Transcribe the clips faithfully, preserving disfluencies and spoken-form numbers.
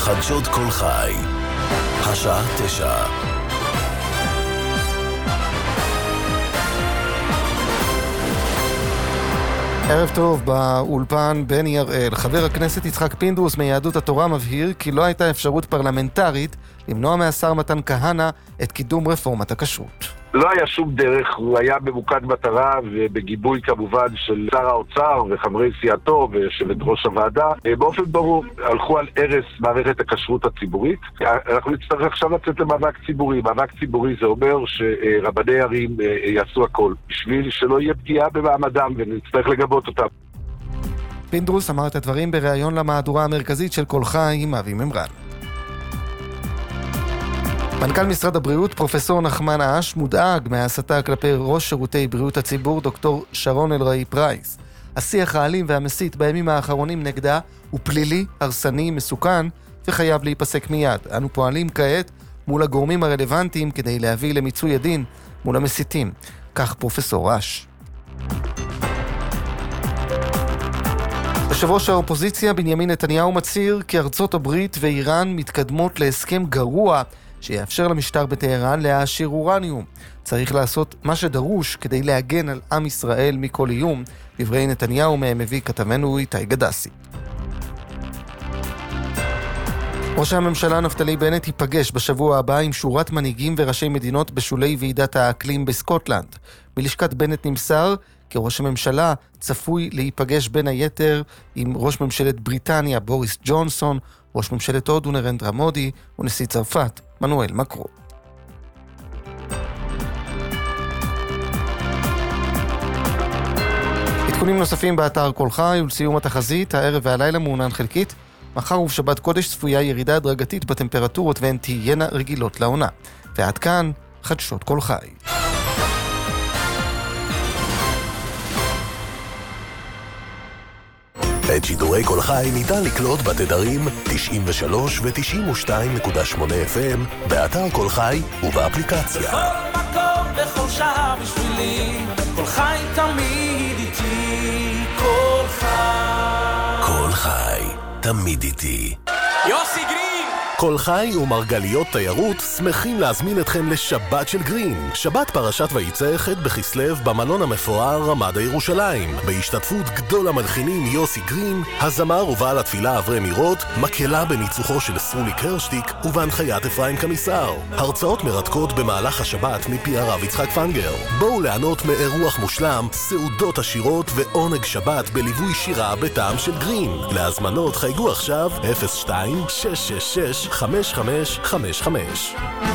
חדשות כל חי, השעה תשע. ערב טוב, באולפן בני הראל. חבר הכנסת יצחק פינדרוס מיהדות התורה מבהיר כי לא הייתה אפשרות פרלמנטרית למנוע מהשר מתן כהנא את קידום רפורמת הכשרות. לא היה שום דרך, הוא היה ממוקד מטרה ובגיבוי כמובן של שר האוצר וחברי סיעתו ויושבת ראש הוועדה. באופן ברור הלכו על הרס מערכת הכשרות הציבורית. אנחנו נצטרך עכשיו לצאת למאבק ציבורי. מאבק ציבורי זה אומר שרבני ערים יעשו הכל בשביל שלא יהיה פגיעה במעמדם ונצטרך לגבות אותם. פינדרוס אמר את הדברים בריאיון למהדורה המרכזית של כל חי עם אבי ממרן. מנכ"ל משרד הבריאות פרופסור נחמן אש מודאג מההסתה כלפי ראש שירותי בריאות הציבור דוקטור שרון אלרעי פרייס. השיח האלים והמסית בימים האחרונים נגדה הוא פלילי, הרסני, מסוכן וחייב להיפסק מיד. אנו פועלים כעת מול הגורמים הרלוונטיים כדי להביא למיצוי הדין מול המסיתים. כך פרופסור אש. יושב ראש האופוזיציה בנימין נתניהו מצהיר כי ארצות הברית ואיראן מתקדמות להסכם גרוע שיאפשר למשטר בטהרן להעשיר אורניום. צריך לעשות מה שדרוש כדי להגן על עם ישראל מכל איום. דברי נתניהו מהם מביא כתבנו איתי גדסי. ראש הממשלה נפתלי בנט ייפגש בשבוע הבא עם שורת מנהיגים וראשי מדינות בשולי ועידת האקלים בסקוטלנד. מלשכת בנט נמסר כי ראש הממשלה צפוי להיפגש בין היתר עם ראש ממשלת בריטניה בוריס ג'ונסון, ראש ממשלת הודו נרנדרה מודי ונשיא צרפת מנואל מקרון. עדכונים נוספים באתר כל חי ולסיום התחזית, הערב והלילה מעונן חלקית. מחר ובשבת קודש צפויה ירידה הדרגתית בטמפרטורות והן תהיינה רגילות לעונה. ועד כאן חדשות כל חי. את שידורי כל חי ניתן לקלוט בתדרים תשעים ושלוש ו-תשעים ושתיים נקודה שמונה אף אם באתר כל חי ובאפליקציה. בכל מקום בכל שעה בשבילי, כל חי תמיד איתי, כל חי. כל חי תמיד איתי. יוסי גרין! כל חי ומרגליות תיירות שמחים להזמין אתכם לשבת של גרין. שבת פרשת ויצא ח' בכסלו במלון המפואר רמדה ירושלים. בהשתתפות גדול המלחינים יוסי גרין, הזמר ובעל התפילה אברהם מירות, מקהלה בניצוחו של סרולי קרשטיק ובהנחיית אפרים קמיסר. הרצאות מרתקות במהלך השבת מפי הרב יצחק פנגר. בואו ליהנות מאירוח מושלם, סעודות עשירות ועונג שבת בליווי שירה בטעם של גרין. להזמנות חייגו עכשיו אפס שתיים שש שש שש חמש חמש חמש חמש.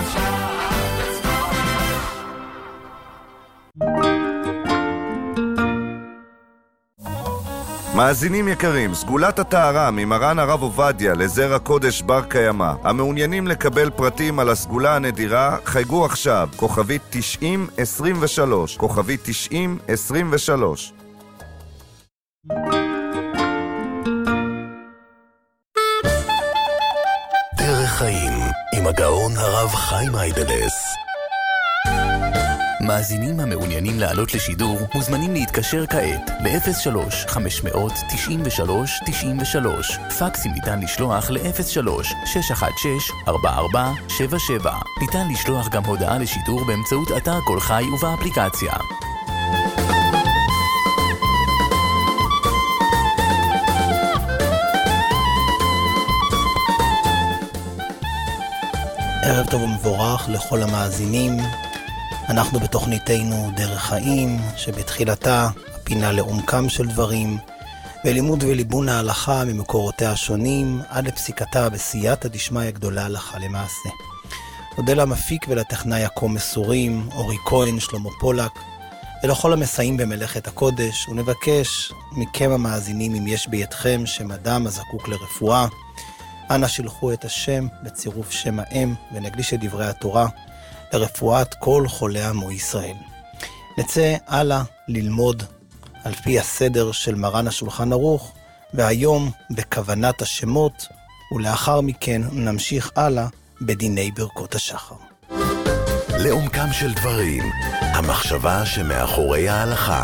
מאזינים יקרים, סגולת הטהרה ממרן הרב עובדיה לזרע קודש בר קיימא. המעוניינים לקבל פרטים על הסגולה הנדירה, חייגו עכשיו, כוכבית תשעים עשרים ושלוש, כוכבית תשעים עשרים ושלוש. דרך חיים עם הגאון הרב חיים אייבלס. מאזינים המעוניינים לעלות לשידור מוזמנים להתקשר כעת ל-אפס שלוש חמש תשעים ושלוש תשעים ושלוש. פקסים ניתן לשלוח ל-אפס שלוש שש אחת שש ארבע ארבע שבע שבע. ניתן לשלוח גם הודעה לשידור באמצעות אתר כל חי ובאפליקציה. ערב טוב ומבורך לכל המאזינים. אנחנו בתוכניתנו דרך חיים, שבתחילתה הפינה לעומקם של דברים, ולימוד וליבון ההלכה ממקורותיה השונים, עד לפסיקתה בסייעתא דשמיא גדולה הלכה למעשה. נודה למפיק ולטכנאי הכה מסורים, אורי כהן, שלמה פולק, ולכל המסייעים במלאכת הקודש, ונבקש מכם המאזינים, אם יש בידכם שם אדם הזקוק לרפואה, אנא שלחו את השם בצירוף שם האם, ונקדיש את דברי התורה לרפואת כל חולי עמו ישראל. נצא הלאה ללמוד על פי הסדר של מרן השולחן ערוך, והיום בכוונת השמות, ולאחר מכן נמשיך הלאה בדיני ברכות השחר. לעומקם של דברים, המחשבה שמאחורי ההלכה.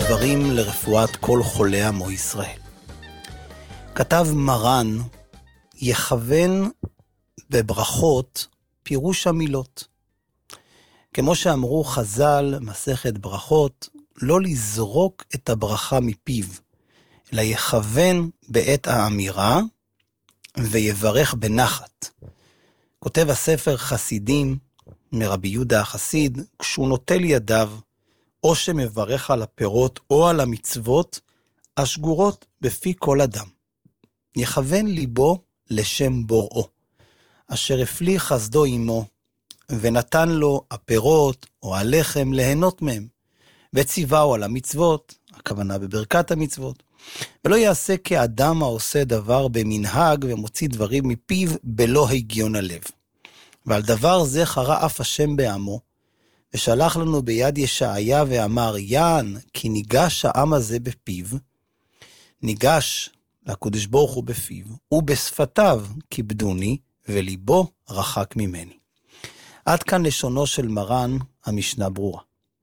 דברים לרפואת כל חולי עמו ישראל. כתב מרן, יכוון בברכות פירוש המילות. כמו שאמרו חז"ל, מסכת ברכות, לא לזרוק את הברכה מפיו, אלא יכוון בעת האמירה ויברך בנחת. כותב הספר חסידים מרבי יהודה החסיד, כשהוא נוטל ידיו, או שמברך על הפירות או על המצוות השגורות בפי כל אדם. יכוון ליבו לשם בוראו, אשר הפליא חסדו עמו, ונתן לו הפירות או הלחם ליהנות מהם, וציווהו על המצוות, הכוונה בברכת המצוות, ולא יעשה כאדם העושה דבר במנהג ומוציא דברים מפיו בלא הגיון הלב. ועל דבר זה חרה אף השם בעמו, ושלח לנו ביד ישעיה ואמר, יען, כי ניגש העם הזה בפיו, ניגש לקדוש ברוך הוא בפיו, ובשפתיו כיבדוני, וליבו רחק ממני. עד כאן לשונו של מרן, המשנה ברורה.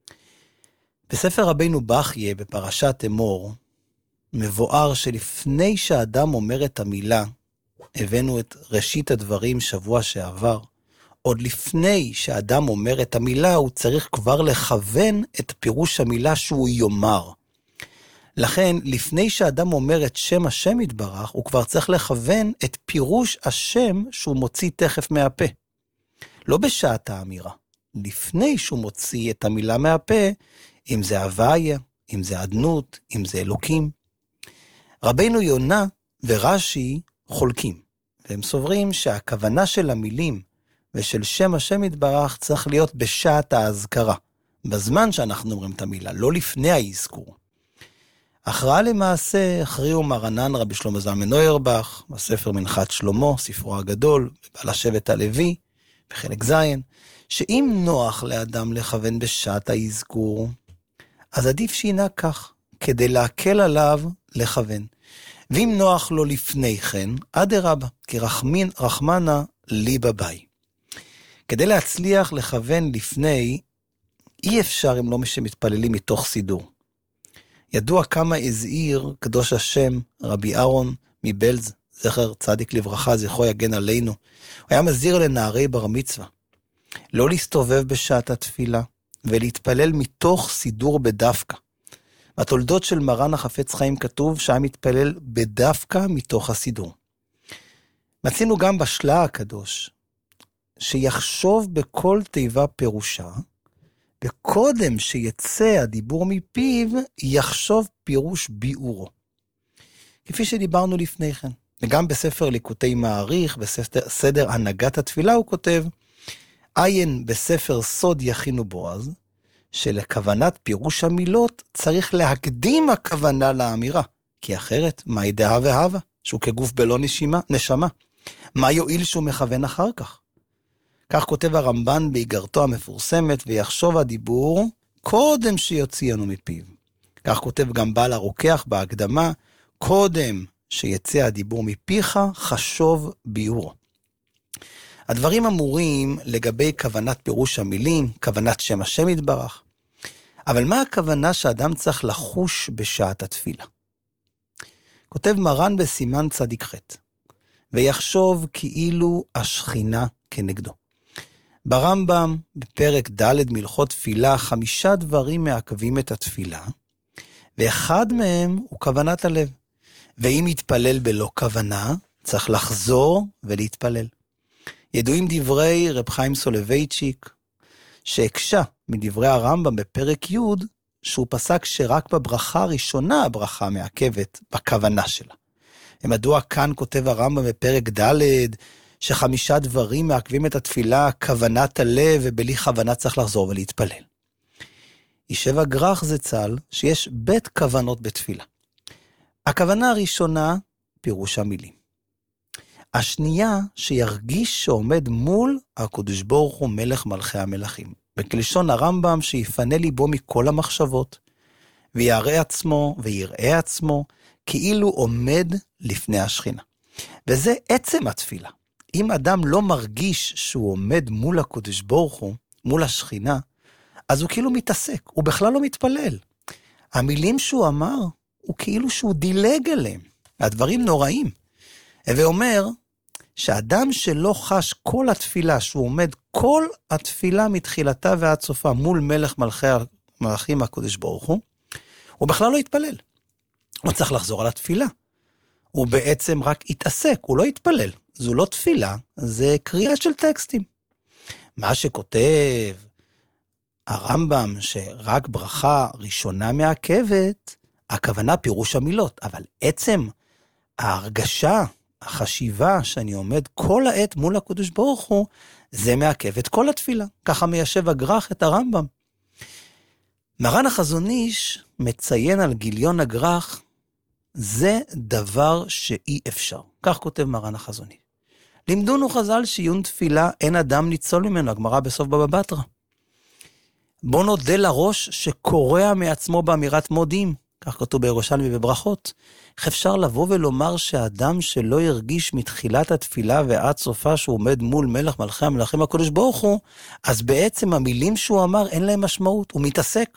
בספר רבינו בחייה, בפרשת אמור, מבואר שלפני שאדם אומר את המילה, הבאנו את ראשית הדברים שבוע שעבר, עוד לפני שאדם אומר את המילה, הוא צריך כבר לכוון את פירוש המילה שהוא יאמר. לכן, לפני שאדם אומר את שם השם יתברך, הוא כבר צריך לכוון את פירוש השם שהוא מוציא תכף מהפה. לא בשעת האמירה. לפני שהוא מוציא את המילה מהפה, אם זה הוויה, אם זה עדנות, אם זה אלוקים. רבינו יונה ורש"י חולקים, והם סוברים שהכוונה של המילים ושל שם השם יתברך צריך להיות בשעת ההזכרה, בזמן שאנחנו אומרים את המילה, לא לפני האזכור. הכרעה למעשה הכריעו מרנן רבי שלמה זלמן נוירבך, בספר מנחת שלמה, ספרו הגדול, בעל השבט הלוי, בחלק זין, שאם נוח לאדם לכוון בשעת האזכור, אז עדיף שינה כך, כדי להקל עליו לכוון. ואם נוח לו לפני כן, אדרבה, כי רחמין, רחמנה לי בביי. כדי להצליח לכוון לפני, אי אפשר אם לא משמתפללים מתוך סידור. ידוע כמה הזהיר קדוש השם רבי אהרון מבלז, זכר צדיק לברכה, זכרו יגן עלינו. הוא היה מזהיר לנערי בר מצווה, לא להסתובב בשעת התפילה, ולהתפלל מתוך סידור בדווקא. בתולדות של מרן החפץ חיים כתוב שהיה מתפלל בדווקא מתוך הסידור. מצינו גם בשלה הקדוש, שיחשוב בכל תיבה פירושה, וקודם שיצא הדיבור מפיו, יחשוב פירוש ביאורו. כפי שדיברנו לפני כן. וגם בספר ליקוטי מעריך, בסדר הנהגת התפילה הוא כותב, עיין בספר סוד יכינו בועז, שלכוונת פירוש המילות צריך להקדים הכוונה לאמירה, כי אחרת, מה ידעה והווה? שהוא כגוף בלא נשימה, נשמה. מה יועיל שהוא מכוון אחר כך? כך כותב הרמב"ן באיגרתו המפורסמת, ויחשוב הדיבור קודם שיוציאנו מפיו. כך כותב גם בעל הרוקח בהקדמה, קודם שיצא הדיבור מפיך, חשוב ביאורו. הדברים אמורים לגבי כוונת פירוש המילים, כוונת שם השם יתברך. אבל מה הכוונה שאדם צריך לחוש בשעת התפילה? כותב מרן בסימן צדיק ח' ויחשוב כאילו השכינה כנגדו. ברמב"ם, בפרק ד' מלכות תפילה, חמישה דברים מעכבים את התפילה, ואחד מהם הוא כוונת הלב. ואם יתפלל בלא כוונה, צריך לחזור ולהתפלל. ידועים דברי רב חיים סולובייצ'יק, שהקשה מדברי הרמב"ם בפרק י', שהוא פסק שרק בברכה הראשונה הברכה מעכבת בכוונה שלה. ומדוע כאן כותב הרמב"ם בפרק ד', שחמישה דברים מעכבים את התפילה, כוונת הלב, ובלי כוונה צריך לחזור ולהתפלל. יישב הגרח זצ"ל, שיש בית כוונות בתפילה. הכוונה הראשונה, פירוש המילים. השנייה, שירגיש שעומד מול הקדוש ברוך הוא מלך מלכי המלכים. בכלשון הרמב"ם, שיפנה ליבו מכל המחשבות, ויראה עצמו ויראה עצמו, כאילו עומד לפני השכינה. וזה עצם התפילה. אם אדם לא מרגיש שהוא עומד מול הקדוש ברוך הוא, מול השכינה, אז הוא כאילו מתעסק, הוא בכלל לא מתפלל. המילים שהוא אמר, הוא כאילו שהוא דילג עליהם. הדברים נוראים. ואומר, שאדם שלא חש כל התפילה, שהוא עומד כל התפילה מתחילתה ועד סופה, מול מלך מלכי המלכים הקודש ברוך הוא, הוא בכלל לא יתפלל. הוא צריך לחזור על התפילה. הוא בעצם רק יתעסק, הוא לא יתפלל. זו לא תפילה, זה קריאה של טקסטים. מה שכותב הרמב"ם, שרק ברכה ראשונה מעכבת, הכוונה פירוש המילות, אבל עצם ההרגשה, החשיבה שאני עומד כל העת מול הקדוש ברוך הוא, זה מעכב את כל התפילה. ככה מיישב הגר"ח את הרמב"ם. מרן החזון איש מציין על גיליון הגר"ח, זה דבר שאי אפשר. כך כותב מרן החזון איש. לימדונו חז"ל שעיון תפילה אין אדם ניצול ממנו, הגמרא בסוף בבא בתרא. בוא נודה לראש שקורע מעצמו באמירת מודים, כך כתוב בירושלמי בברכות. איך אפשר לבוא ולומר שהאדם שלא ירגיש מתחילת התפילה ועד סופה שהוא עומד מול מלך מלכי המלכים הקדוש ברוך הוא, אז בעצם המילים שהוא אמר אין להם משמעות, הוא מתעסק.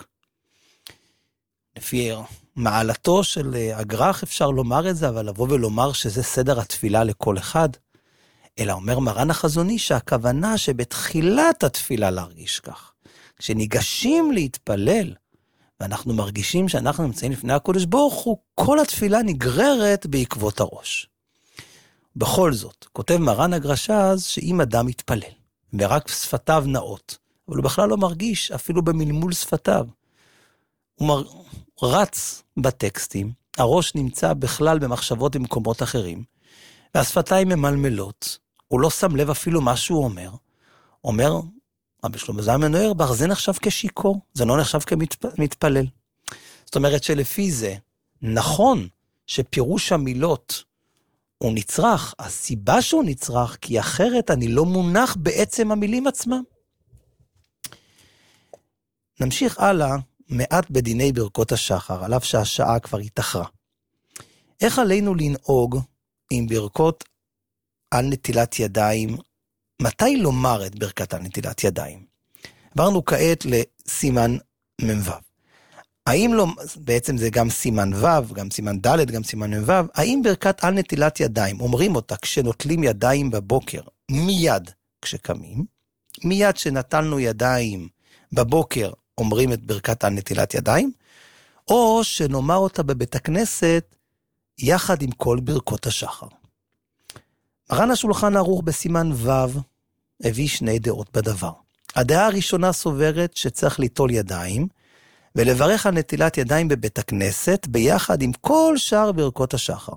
לפי מעלתו של הגר"ח אפשר לומר את זה, אבל לבוא ולומר שזה סדר התפילה לכל אחד, אלא אומר מרן החזון איש שהכוונה שבתחילת התפילה להרגיש כך. כשניגשים להתפלל, ואנחנו מרגישים שאנחנו נמצאים לפני הקודש ברוך הוא, כל התפילה נגררת בעקבות הראש. בכל זאת, כותב מרן הגרש"ז שאם אדם מתפלל, ורק שפתיו נאות, אבל הוא בכלל לא מרגיש, אפילו במלמול שפתיו, הוא מר... רץ בטקסטים, הראש נמצא בכלל במחשבות במקומות אחרים, והשפתיים ממלמלות, הוא לא שם לב אפילו מה שהוא אומר, אומר, רבי שלמה זלמן אוירבך, זה נחשב כשיקור, זה לא נחשב כמתפלל. זאת אומרת שלפי זה, נכון שפירוש המילות הוא נצרך, הסיבה שהוא נצרך, כי אחרת אני לא מונח בעצם המילים עצמם. נמשיך הלאה מעט בדיני ברכות השחר, עליו שהשעה כבר התאחרה. איך עלינו לנהוג עם ברכות על נטילת ידיים, מתי לומר את ברכת על נטילת ידיים? עברנו כעת לסימן מ"ו. האם לא, בעצם זה גם סימן ו', גם סימן ד', גם סימן מ"ו, האם ברכת על נטילת ידיים, אומרים אותה כשנוטלים ידיים בבוקר, מיד כשקמים, מיד שנטלנו ידיים בבוקר, אומרים את ברכת על נטילת ידיים, או שנאמר אותה בבית הכנסת, יחד עם כל ברכות השחר. מרן השולחן ערוך בסימן ו' הביא שני דעות בדבר. הדעה הראשונה סוברת שצריך ליטול ידיים, ולברך על נטילת ידיים בבית הכנסת, ביחד עם כל שאר ברכות השחר.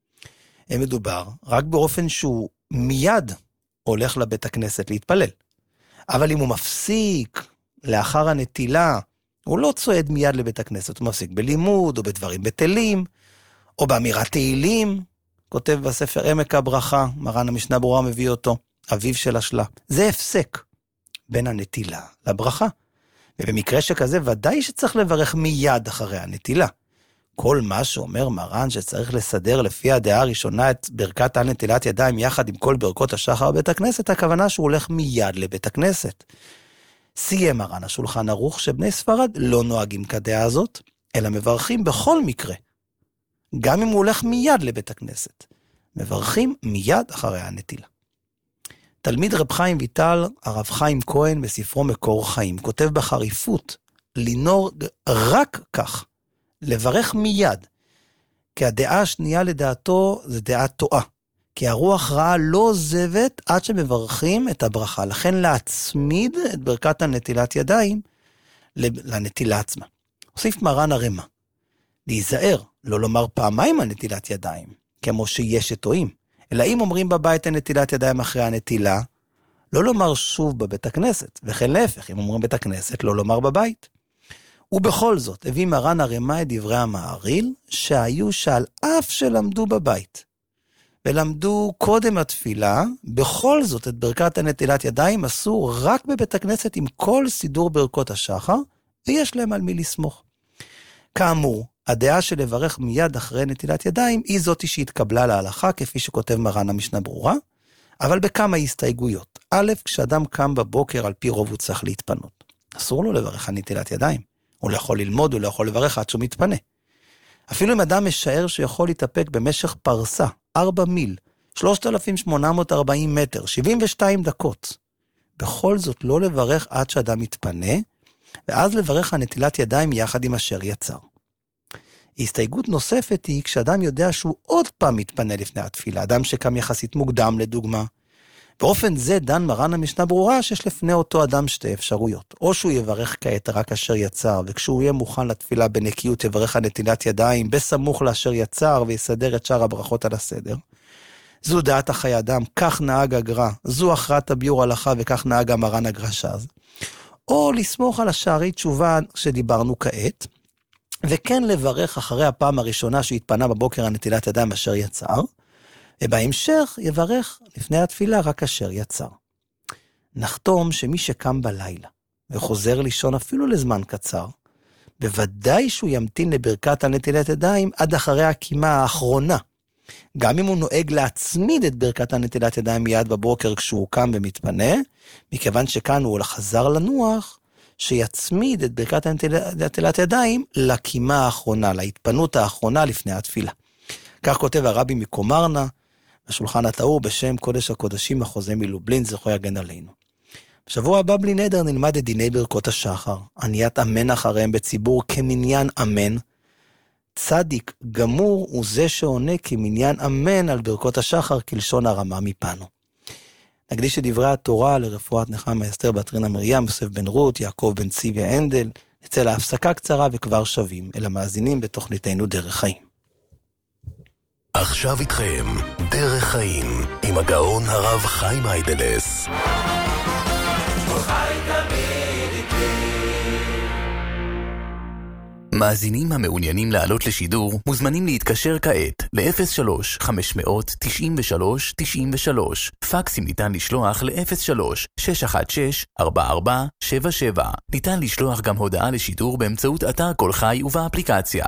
הם מדובר רק באופן שהוא מיד הולך לבית הכנסת להתפלל. אבל אם הוא מפסיק לאחר הנטילה, הוא לא צועד מיד לבית הכנסת, הוא מפסיק בלימוד, או בדברים בטלים, או באמירת תהילים, כותב בספר עמק הברכה, מרן המשנה ברורה מביא אותו, אביו של השלה. זה הפסק בין הנטילה לברכה. ובמקרה שכזה ודאי שצריך לברך מיד אחרי הנטילה. כל מה שאומר מרן שצריך לסדר לפי הדעה הראשונה את ברכת על נטילת ידיים יחד עם כל ברכות השחר בבית הכנסת, הכוונה שהוא הולך מיד לבית הכנסת. סיים מרן השולחן ערוך שבני ספרד לא נוהגים כדעה הזאת, אלא מברכים בכל מקרה. גם אם הוא הולך מיד לבית הכנסת. מברכים מיד אחרי הנטילה. תלמיד רב חיים ויטל, הרב חיים כהן, בספרו מקור חיים, כותב בחריפות, לנהוג רק כך, לברך מיד, כי הדעה השנייה לדעתו זה דעה טועה, כי הרוח רעה לא עוזבת עד שמברכים את הברכה, לכן להצמיד את ברכת הנטילת ידיים לנטילה עצמה. הוסיף מרן הרמה, להיזהר, לא לומר פעמיים על נטילת ידיים, כמו שיש שטועים, אלא אם אומרים בבית הנטילת ידיים אחרי הנטילה, לא לומר שוב בבית הכנסת, וכן להפך, אם אומרים בית הכנסת, לא לומר בבית. ובכל זאת, הביא מרן הרמה את דברי המעריל, שהיו שעל אף שלמדו בבית, ולמדו קודם התפילה, בכל זאת את ברכת הנטילת ידיים עשו רק בבית הכנסת עם כל סידור ברכות השחר, ויש להם על מי לסמוך. כאמור, הדעה של לברך מיד אחרי נטילת ידיים היא זאתי שהתקבלה להלכה, כפי שכותב מרן המשנה ברורה, אבל בכמה הסתייגויות. א', כשאדם קם בבוקר על פי רוב הוא צריך להתפנות. אסור לו לברך על נטילת ידיים. הוא לא יכול ללמוד, הוא לא יכול לברך עד שהוא מתפנה. אפילו אם אדם משער שיכול להתאפק במשך פרסה, ארבע מיל, שלושת אלפים שמונה מאות וארבעים מטר, שבעים ושתיים דקות, בכל זאת לא לברך עד שאדם מתפנה, ואז לברך על נטילת ידיים יחד עם אשר יצר. הסתייגות נוספת היא כשאדם יודע שהוא עוד פעם מתפנה לפני התפילה, אדם שקם יחסית מוקדם לדוגמה. באופן זה דן מרן המשנה ברורה שיש לפני אותו אדם שתי אפשרויות. או שהוא יברך כעת רק אשר יצר, וכשהוא יהיה מוכן לתפילה בנקיות יברך על נטילת ידיים בסמוך לאשר יצר ויסדר את שאר הברכות על הסדר. זו דעת החיי אדם, כך נהג הגר"א, זו הכרעת הביאור הלכה וכך נהג המרן הגרש"ז. או לסמוך על השערי תשובה שדיברנו כעת, וכן לברך אחרי הפעם הראשונה שהתפנה בבוקר על נטילת ידיים אשר יצר, ובהמשך יברך לפני התפילה רק אשר יצר. נחתום שמי שקם בלילה וחוזר לישון אפילו לזמן קצר, בוודאי שהוא ימתין לברכת על נטילת ידיים עד אחרי הקימה האחרונה, גם אם הוא נוהג להצמיד את ברכת הנטילת ידיים מיד בבוקר כשהוא קם ומתפנה, מכיוון שכאן הוא חזר לנוח, שיצמיד את ברכת הנטילת ידיים לקימה האחרונה, להתפנות האחרונה לפני התפילה. כך כותב הרבי מקומרנה, בשולחן התאור בשם קודש הקודשים החוזה מלובלין, זכו יגן עלינו. בשבוע הבא בלי נדר נלמד את דיני ברכות השחר, עניית אמן אחריהם בציבור כמניין אמן, צדיק גמור הוא זה שעונה כמניין אמן על ברכות השחר כלשון הרמה מפנו. נקדיש את דברי התורה לרפואת נחמה אסתר בת רינה מרים, יוסף בן רות, יעקב בן צביה הנדל. נצא להפסקה קצרה וכבר שווים אל המאזינים בתוכניתנו דרך חיים. עכשיו איתכם דרך חיים עם הגאון הרב חיים היידלס. מאזינים המעוניינים לעלות לשידור מוזמנים להתקשר כעת ל-אפס שלוש חמש תשע שלוש תשע שלוש. פקסים ניתן לשלוח ל-אפס שלוש שש אחת שש ארבע ארבע שבע שבע. ניתן לשלוח גם הודעה לשידור באמצעות אתר כל חי ובאפליקציה.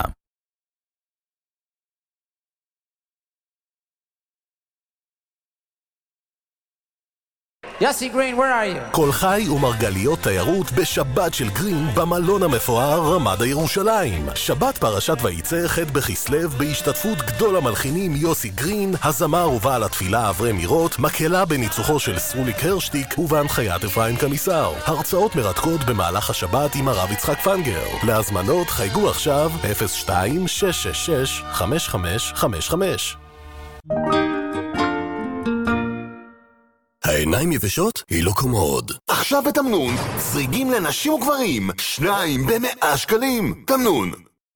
יוסי גרין, where are you? כל חי ומרגליות תיירות בשבת של גרין במלון המפואר רמדה ירושלים. שבת פרשת וייצא ח' בכסלו בהשתתפות גדול המלחינים יוסי גרין, הזמר ובעל התפילה אברהם מירות, מקהלה בניצוחו של סרוליק הרשטיק ובהנחיית אפרים קמיסר. הרצאות מרתקות במהלך השבת עם הרב יצחק פנגר. להזמנות חייגו עכשיו אפס שתיים שש שש שש חמש חמש חמש חמש. העיניים יבשות? היא לא קומוד. עכשיו בתמנון, סריגים לנשים וגברים, שניים במאה שקלים. תמנון.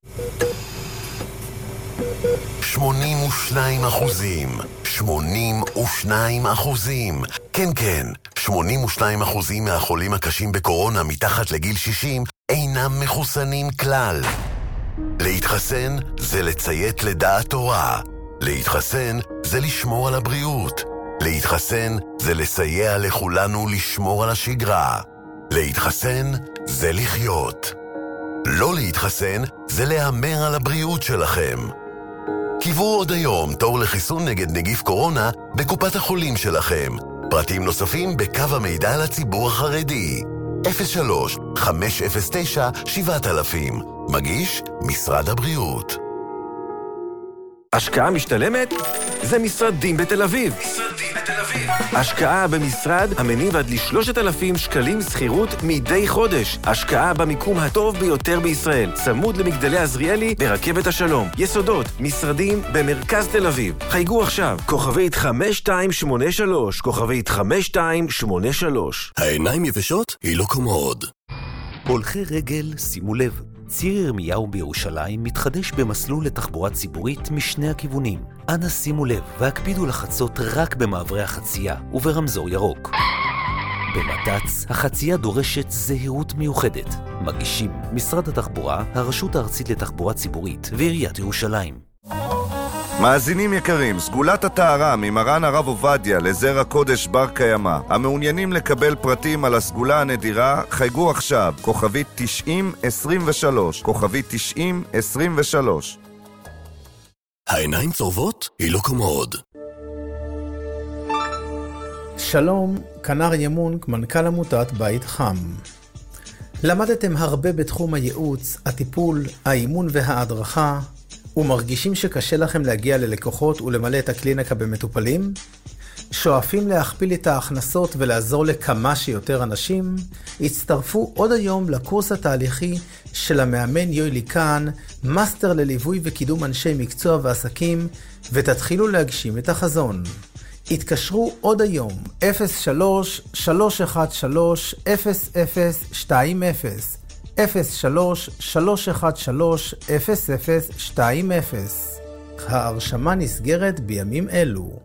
שמונים ושניים אחוזים. שמונים ושניים אחוזים. כן, כן, שמונים ושניים אחוזים מהחולים הקשים בקורונה מתחת לגיל שישים אינם מחוסנים כלל. להתחסן זה לציית לדעת תורה. להתחסן זה לשמור על הבריאות. להתחסן זה לסייע לכולנו לשמור על השגרה. להתחסן זה לחיות. לא להתחסן זה להמר על הבריאות שלכם. קיבלו עוד היום תור לחיסון נגד נגיף קורונה בקופת החולים שלכם. פרטים נוספים בקו המידע לציבור החרדי. אפס שלוש חמש אפס תשע שבע אלפים. מגיש משרד הבריאות. השקעה משתלמת? זה משרדים בתל אביב. משרדים בתל אביב. השקעה במשרד המניב עד ל-שלושת אלפים שקלים שכירות מדי חודש. השקעה במיקום הטוב ביותר בישראל. צמוד למגדלי עזריאלי ברכבת השלום. יסודות, משרדים במרכז תל אביב. חייגו עכשיו, כוכבית חמש שתיים שמונה שלוש, כוכבית חמש שתיים שמונה שלוש. העיניים יבשות? היא לא קומוד. הולכי רגל, שימו לב. ציר ירמיהו בירושלים מתחדש במסלול לתחבורה ציבורית משני הכיוונים. אנא שימו לב והקפידו לחצות רק במעברי החצייה וברמזור ירוק. במת"צ, החצייה דורשת זהירות מיוחדת. מגישים משרד התחבורה, הרשות הארצית לתחבורה ציבורית ועיריית ירושלים. מאזינים יקרים, סגולת הטהרה ממרן הרב עובדיה לזרע קודש בר קיימא. המעוניינים לקבל פרטים על הסגולה הנדירה, חייגו עכשיו, כוכבית תשעים עשרים ושלוש, כוכבית תשעים עשרים ושלוש. העיניים צורבות? היא לא קומוד. שלום, כנר ימונק, מנכ"ל עמותת בית חם. למדתם הרבה בתחום הייעוץ, הטיפול, האימון וההדרכה, ומרגישים שקשה לכם להגיע ללקוחות ולמלא את הקליניקה במטופלים? שואפים להכפיל את ההכנסות ולעזור לכמה שיותר אנשים? הצטרפו עוד היום לקורס התהליכי של המאמן יוילי קאן, מאסטר לליווי וקידום אנשי מקצוע ועסקים, ותתחילו להגשים את החזון. התקשרו עוד היום אפס שלוש שלוש אחת שלוש אפס אפס שתיים אפס אפס שלוש שלוש אחת שלוש אפס אפס שתיים אפס. ההרשמה נסגרת בימים אלו.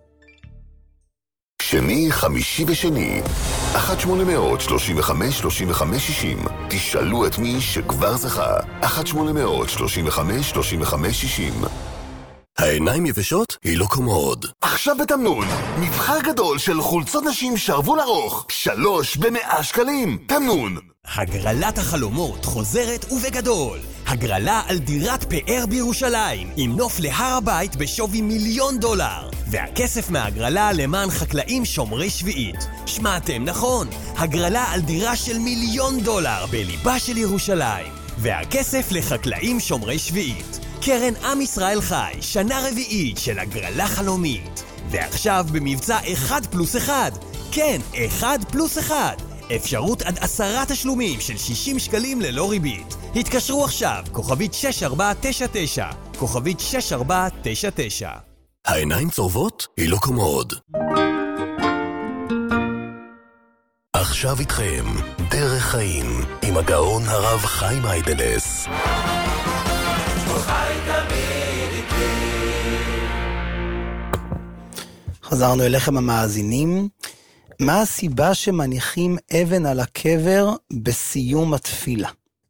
שני, חמישי ושני, אחת שמונה מאות שלושים וחמש שלושים וחמש שישים. תשאלו את מי שכבר זכה. אחת שמונה מאות שלושים וחמש שלושים וחמש שישים. העיניים יבשות? היא לא קומוד. עכשיו בתמנון, מבחר גדול של חולצות נשים שרוול ארוך, שלוש במאה שקלים. תמנון. הגרלת החלומות חוזרת ובגדול. הגרלה על דירת פאר בירושלים, עם נוף להר הבית בשווי מיליון דולר. והכסף מהגרלה למען חקלאים שומרי שביעית. שמעתם נכון, הגרלה על דירה של מיליון דולר בליבה של ירושלים. והכסף לחקלאים שומרי שביעית. קרן עם ישראל חי, שנה רביעית של הגרלה חלומית. ועכשיו במבצע אחד פלוס אחד. כן, אחד פלוס אחד. אפשרות עד עשרה תשלומים של שישים שקלים ללא ריבית. התקשרו עכשיו, כוכבית שש ארבע תשע תשע, כוכבית שש ארבע תשע תשע. העיניים צורבות? היא לא קומוד. עכשיו איתכם, דרך חיים, עם הגאון הרב חיים היידלס. חזרנו אליכם המאזינים. מה הסיבה שמניחים אבן על הקבר בסיום התפילה?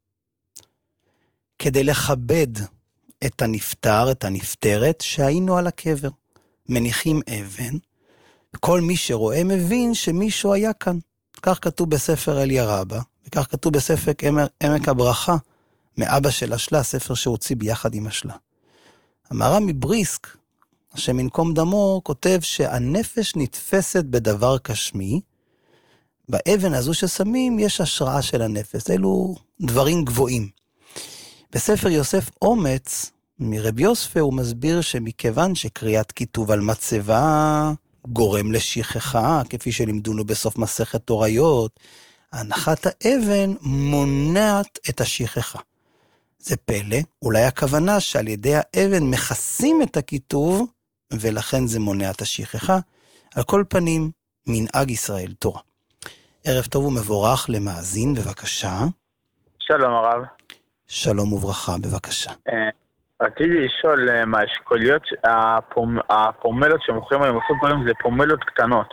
כדי לכבד את הנפטר, את הנפטרת, שהיינו על הקבר. מניחים אבן, כל מי שרואה מבין שמישהו היה כאן. כך כתוב בספר אליה רבה, וכך כתוב בספר עמק הברכה, מאבא של אשלה, ספר שהוציא ביחד עם אשלה. המהר"ם מבריסק, השם ינקום דמו, כותב שהנפש נתפסת בדבר קשמי, באבן הזו ששמים יש השראה של הנפש, אלו דברים גבוהים. בספר יוסף אומץ, מרבי יוספה, הוא מסביר שמכיוון שקריאת כיתוב על מצבה גורם לשכחה, כפי שלימדונו בסוף מסכת תוריות, הנחת האבן מונעת את השכחה. זה פלא, אולי הכוונה שעל ידי האבן מכסים את הכיתוב, ולכן זה מונע את השכחה. על כל פנים, מנהג ישראל תורה. ערב טוב ומבורך למאזין, בבקשה. שלום הרב. שלום וברכה, בבקשה. רציתי לשאול, מהאשכוליות, הפומלות שמוכרים היום בסופרים זה פומלות קטנות.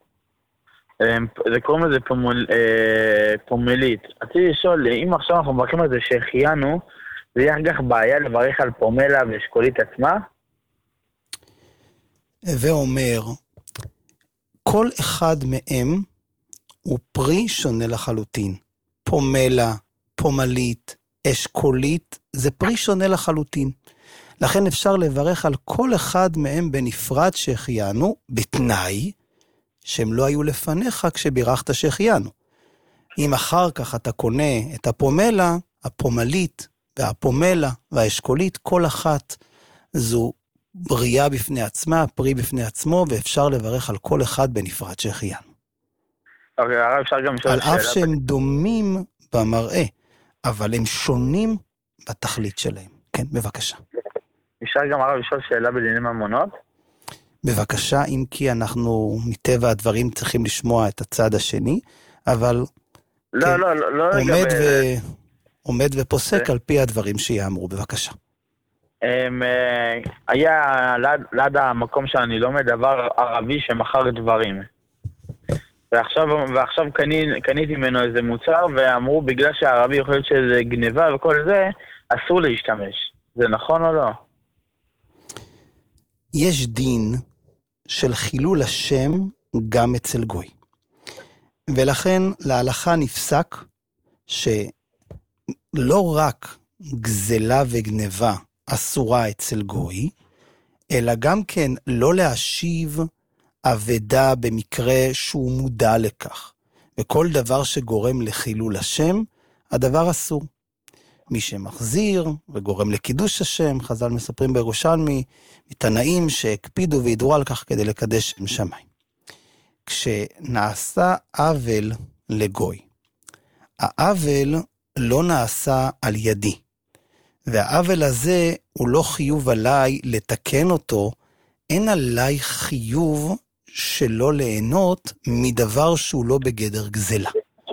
זה קוראים לזה פומלית. רציתי לשאול, אם עכשיו אנחנו מברכים על זה שהחיינו, זה יהיה כך בעיה לברך על פומלה ואשכולית עצמה? ואומר, כל אחד מהם הוא פרי שונה לחלוטין. פומלה, פומלית, אשכולית, זה פרי שונה לחלוטין. לכן אפשר לברך על כל אחד מהם בנפרד שהחיינו, בתנאי שהם לא היו לפניך כשבירכת שהחיינו. אם אחר כך אתה קונה את הפומלה, הפומלית והפומלה והאשכולית, כל אחת זו בריאה בפני עצמה, פרי בפני עצמו, ואפשר לברך על כל אחד בנפרד שהחיינו. אוקיי, הרב, אפשר גם לשאול על שאלה. אף שהם דומים במראה, אבל הם שונים בתכלית שלהם. כן, בבקשה. אפשר גם הרב לשאול שאלה בדיני ממונות? בבקשה, אם כי אנחנו מטבע הדברים צריכים לשמוע את הצד השני, אבל לא, כן, לא, לא, לא עומד, לגבי... ו... עומד ופוסק על פי הדברים שיאמרו, בבקשה. הם, היה ליד, ליד המקום שאני לומד דבר ערבי שמכר דברים. ועכשיו, ועכשיו קני, קניתי ממנו איזה מוצר, ואמרו בגלל שהערבי יכול להיות שזה גניבה וכל זה, אסור להשתמש. זה נכון או לא? יש דין של חילול השם גם אצל גוי. ולכן להלכה נפסק שלא רק גזלה וגניבה אסורה אצל גוי, אלא גם כן לא להשיב עבדה במקרה שהוא מודע לכך. וכל דבר שגורם לחילול השם, הדבר אסור. מי שמחזיר וגורם לקידוש השם, חז"ל מספרים בירושלמי, מתנאים שהקפידו וידרו על כך כדי לקדש שם שמיים. כשנעשה עוול לגוי, העוול לא נעשה על ידי, והעוול הזה הוא לא חיוב עליי לתקן אותו, אין עליי חיוב שלא ליהנות מדבר שהוא לא בגדר גזלה.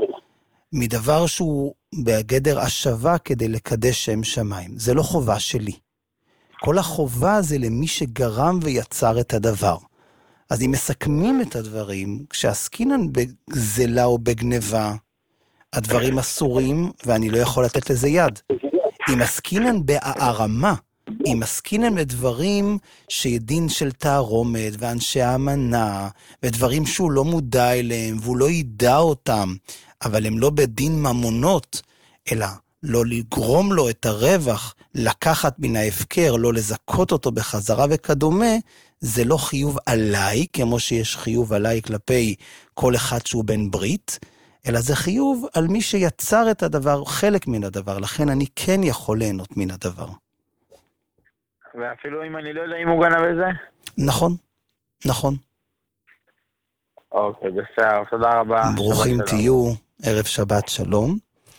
מדבר שהוא בגדר השווה כדי לקדש שם שמיים. זה לא חובה שלי. כל החובה זה למי שגרם ויצר את הדבר. אז אם מסכמים את הדברים, כשעסקינן בגזלה או בגניבה, הדברים אסורים ואני לא יכול לתת לזה יד. אם עסקינן בהערמה, אם עסקינן בדברים שדין של תערומת ואנשי האמנה, ודברים שהוא לא מודע אליהם והוא לא ידע אותם, אבל הם לא בדין ממונות, אלא לא לגרום לו את הרווח, לקחת מן ההפקר, לא לזכות אותו בחזרה וכדומה, זה לא חיוב עליי, כמו שיש חיוב עליי כלפי כל אחד שהוא בן ברית, אלא זה חיוב על מי שיצר את הדבר, חלק מן הדבר, לכן אני כן יכול ליהנות מן הדבר. ואפילו אם אני לא יודע אם הוא גנב את זה? נכון, נכון. אוקיי, בסדר, תודה רבה. ברוכים תהיו, ערב שבת שלום.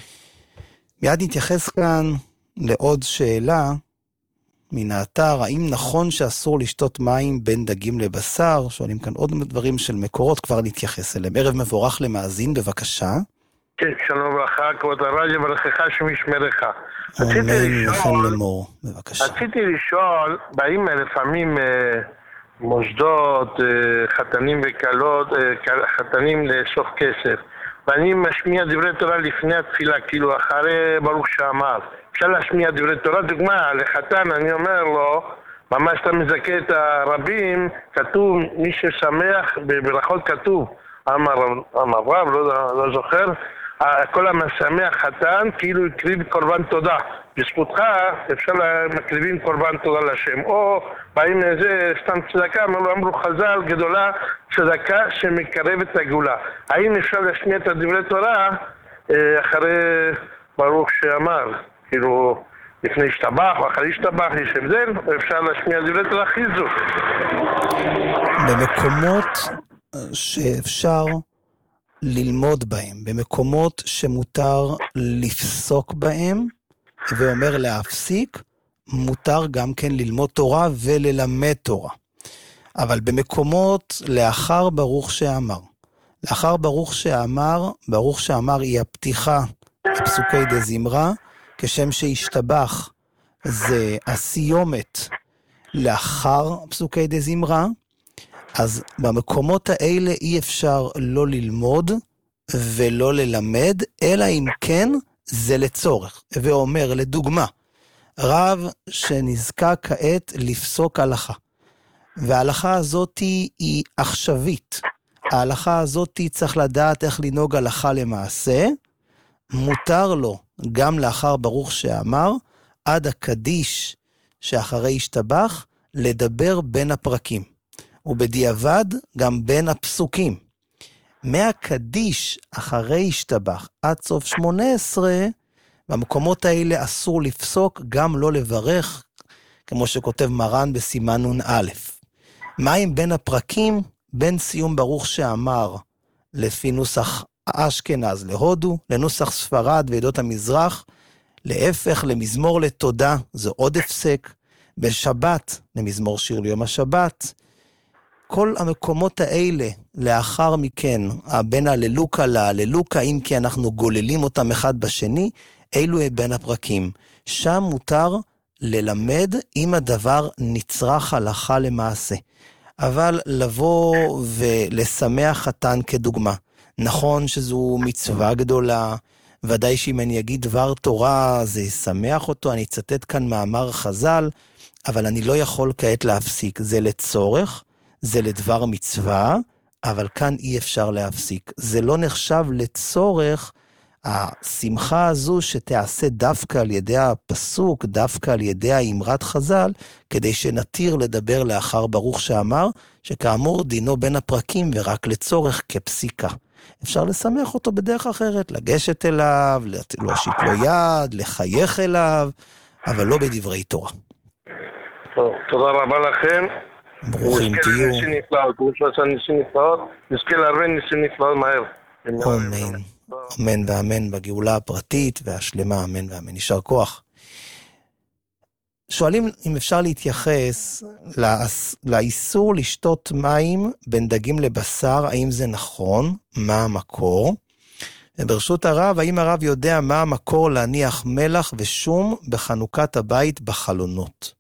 מיד נתייחס כאן לעוד שאלה מן האתר, האם נכון שאסור לשתות מים בין דגים לבשר? שואלים כאן עוד דברים של מקורות, כבר נתייחס אליהם. ערב מבורך למאזין, בבקשה. כן, שלום ברכה, כבוד הרב, יברכך שמשמרך. אמן לכם לאמור, בבקשה. רציתי לשאול, באים לפעמים אה, מוסדות, אה, חתנים וקלות, אה, חתנים לאסוף כסף, ואני משמיע דברי תורה לפני התפילה, כאילו אחרי ברוך שאמר. אפשר להשמיע דברי תורה, דוגמה, לחתן, אני אומר לו, ממש אתה מזכה את הרבים, כתוב, מי ששמח, בברכות כתוב, אמר רב, לא, לא זוכר, כל המשמח חתן, כאילו הקריב קורבן תודה. בזכותך אפשר מקריבים קורבן תודה לשם. או באים איזה סתם צדקה, אמרו חז"ל גדולה, צדקה שמקרבת את הגאולה. האם אפשר להשמיע את דברי תורה אחרי ברוך שאמר? כאילו, לפני השתבח או אחרי השתבח יש הבדל, או אפשר להשמיע דברי תורה חיזוק? במקומות שאפשר ללמוד בהם, במקומות שמותר לפסוק בהם, ואומר להפסיק, מותר גם כן ללמוד תורה וללמד תורה. אבל במקומות לאחר ברוך שאמר. לאחר ברוך שאמר, ברוך שאמר היא הפתיחה, הפסוקי דזמרה, כשם שהשתבח זה הסיומת לאחר פסוקי דזמרה, אז במקומות האלה אי אפשר לא ללמוד ולא ללמד, אלא אם כן זה לצורך. ואומר, לדוגמה, רב שנזכה כעת לפסוק הלכה, וההלכה הזאת היא עכשווית, ההלכה הזאת צריך לדעת איך לנהוג הלכה למעשה, מותר לו גם לאחר ברוך שאמר, עד הקדיש שאחרי השתבח, לדבר בין הפרקים. ובדיעבד גם בין הפסוקים. מהקדיש אחרי השתבח עד סוף שמונה עשרה, במקומות האלה אסור לפסוק, גם לא לברך, כמו שכותב מרן בסימן נון א'. מה עם בין הפרקים? בין סיום ברוך שאמר, לפי נוסח אשכנז להודו, לנוסח ספרד ועדות המזרח, להפך למזמור לתודה, זה עוד הפסק, בשבת למזמור שיר ליום השבת, כל המקומות האלה, לאחר מכן, בין הללוקה להללוקה, אם כי אנחנו גוללים אותם אחד בשני, אלו הם בין הפרקים. שם מותר ללמד אם הדבר נצרך הלכה למעשה. אבל לבוא ולשמח חתן כדוגמה. נכון שזו מצווה גדולה, ודאי שאם אני אגיד דבר תורה זה ישמח אותו, אני אצטט כאן מאמר חז"ל, אבל אני לא יכול כעת להפסיק. זה לצורך, זה לדבר מצווה, אבל כאן אי אפשר להפסיק. זה לא נחשב לצורך השמחה הזו שתעשה דווקא על ידי הפסוק, דווקא על ידי האמרת חז"ל, כדי שנתיר לדבר לאחר ברוך שאמר, שכאמור דינו בין הפרקים ורק לצורך כפסיקה. אפשר לשמח אותו בדרך אחרת, לגשת אליו, להושיט לו יד, לחייך אליו, אבל לא בדברי תורה. טוב, תודה רבה לכם. ברוכים תהיו. נזכה להרבה ניסים נפלאות מהר. אמן, אמן ואמן בגאולה הפרטית והשלמה, אמן ואמן. יישר כוח. שואלים אם אפשר להתייחס לאיסור לשתות מים בין דגים לבשר, האם זה נכון? מה המקור? וברשות הרב, האם הרב יודע מה המקור להניח מלח ושום בחנוכת הבית בחלונות?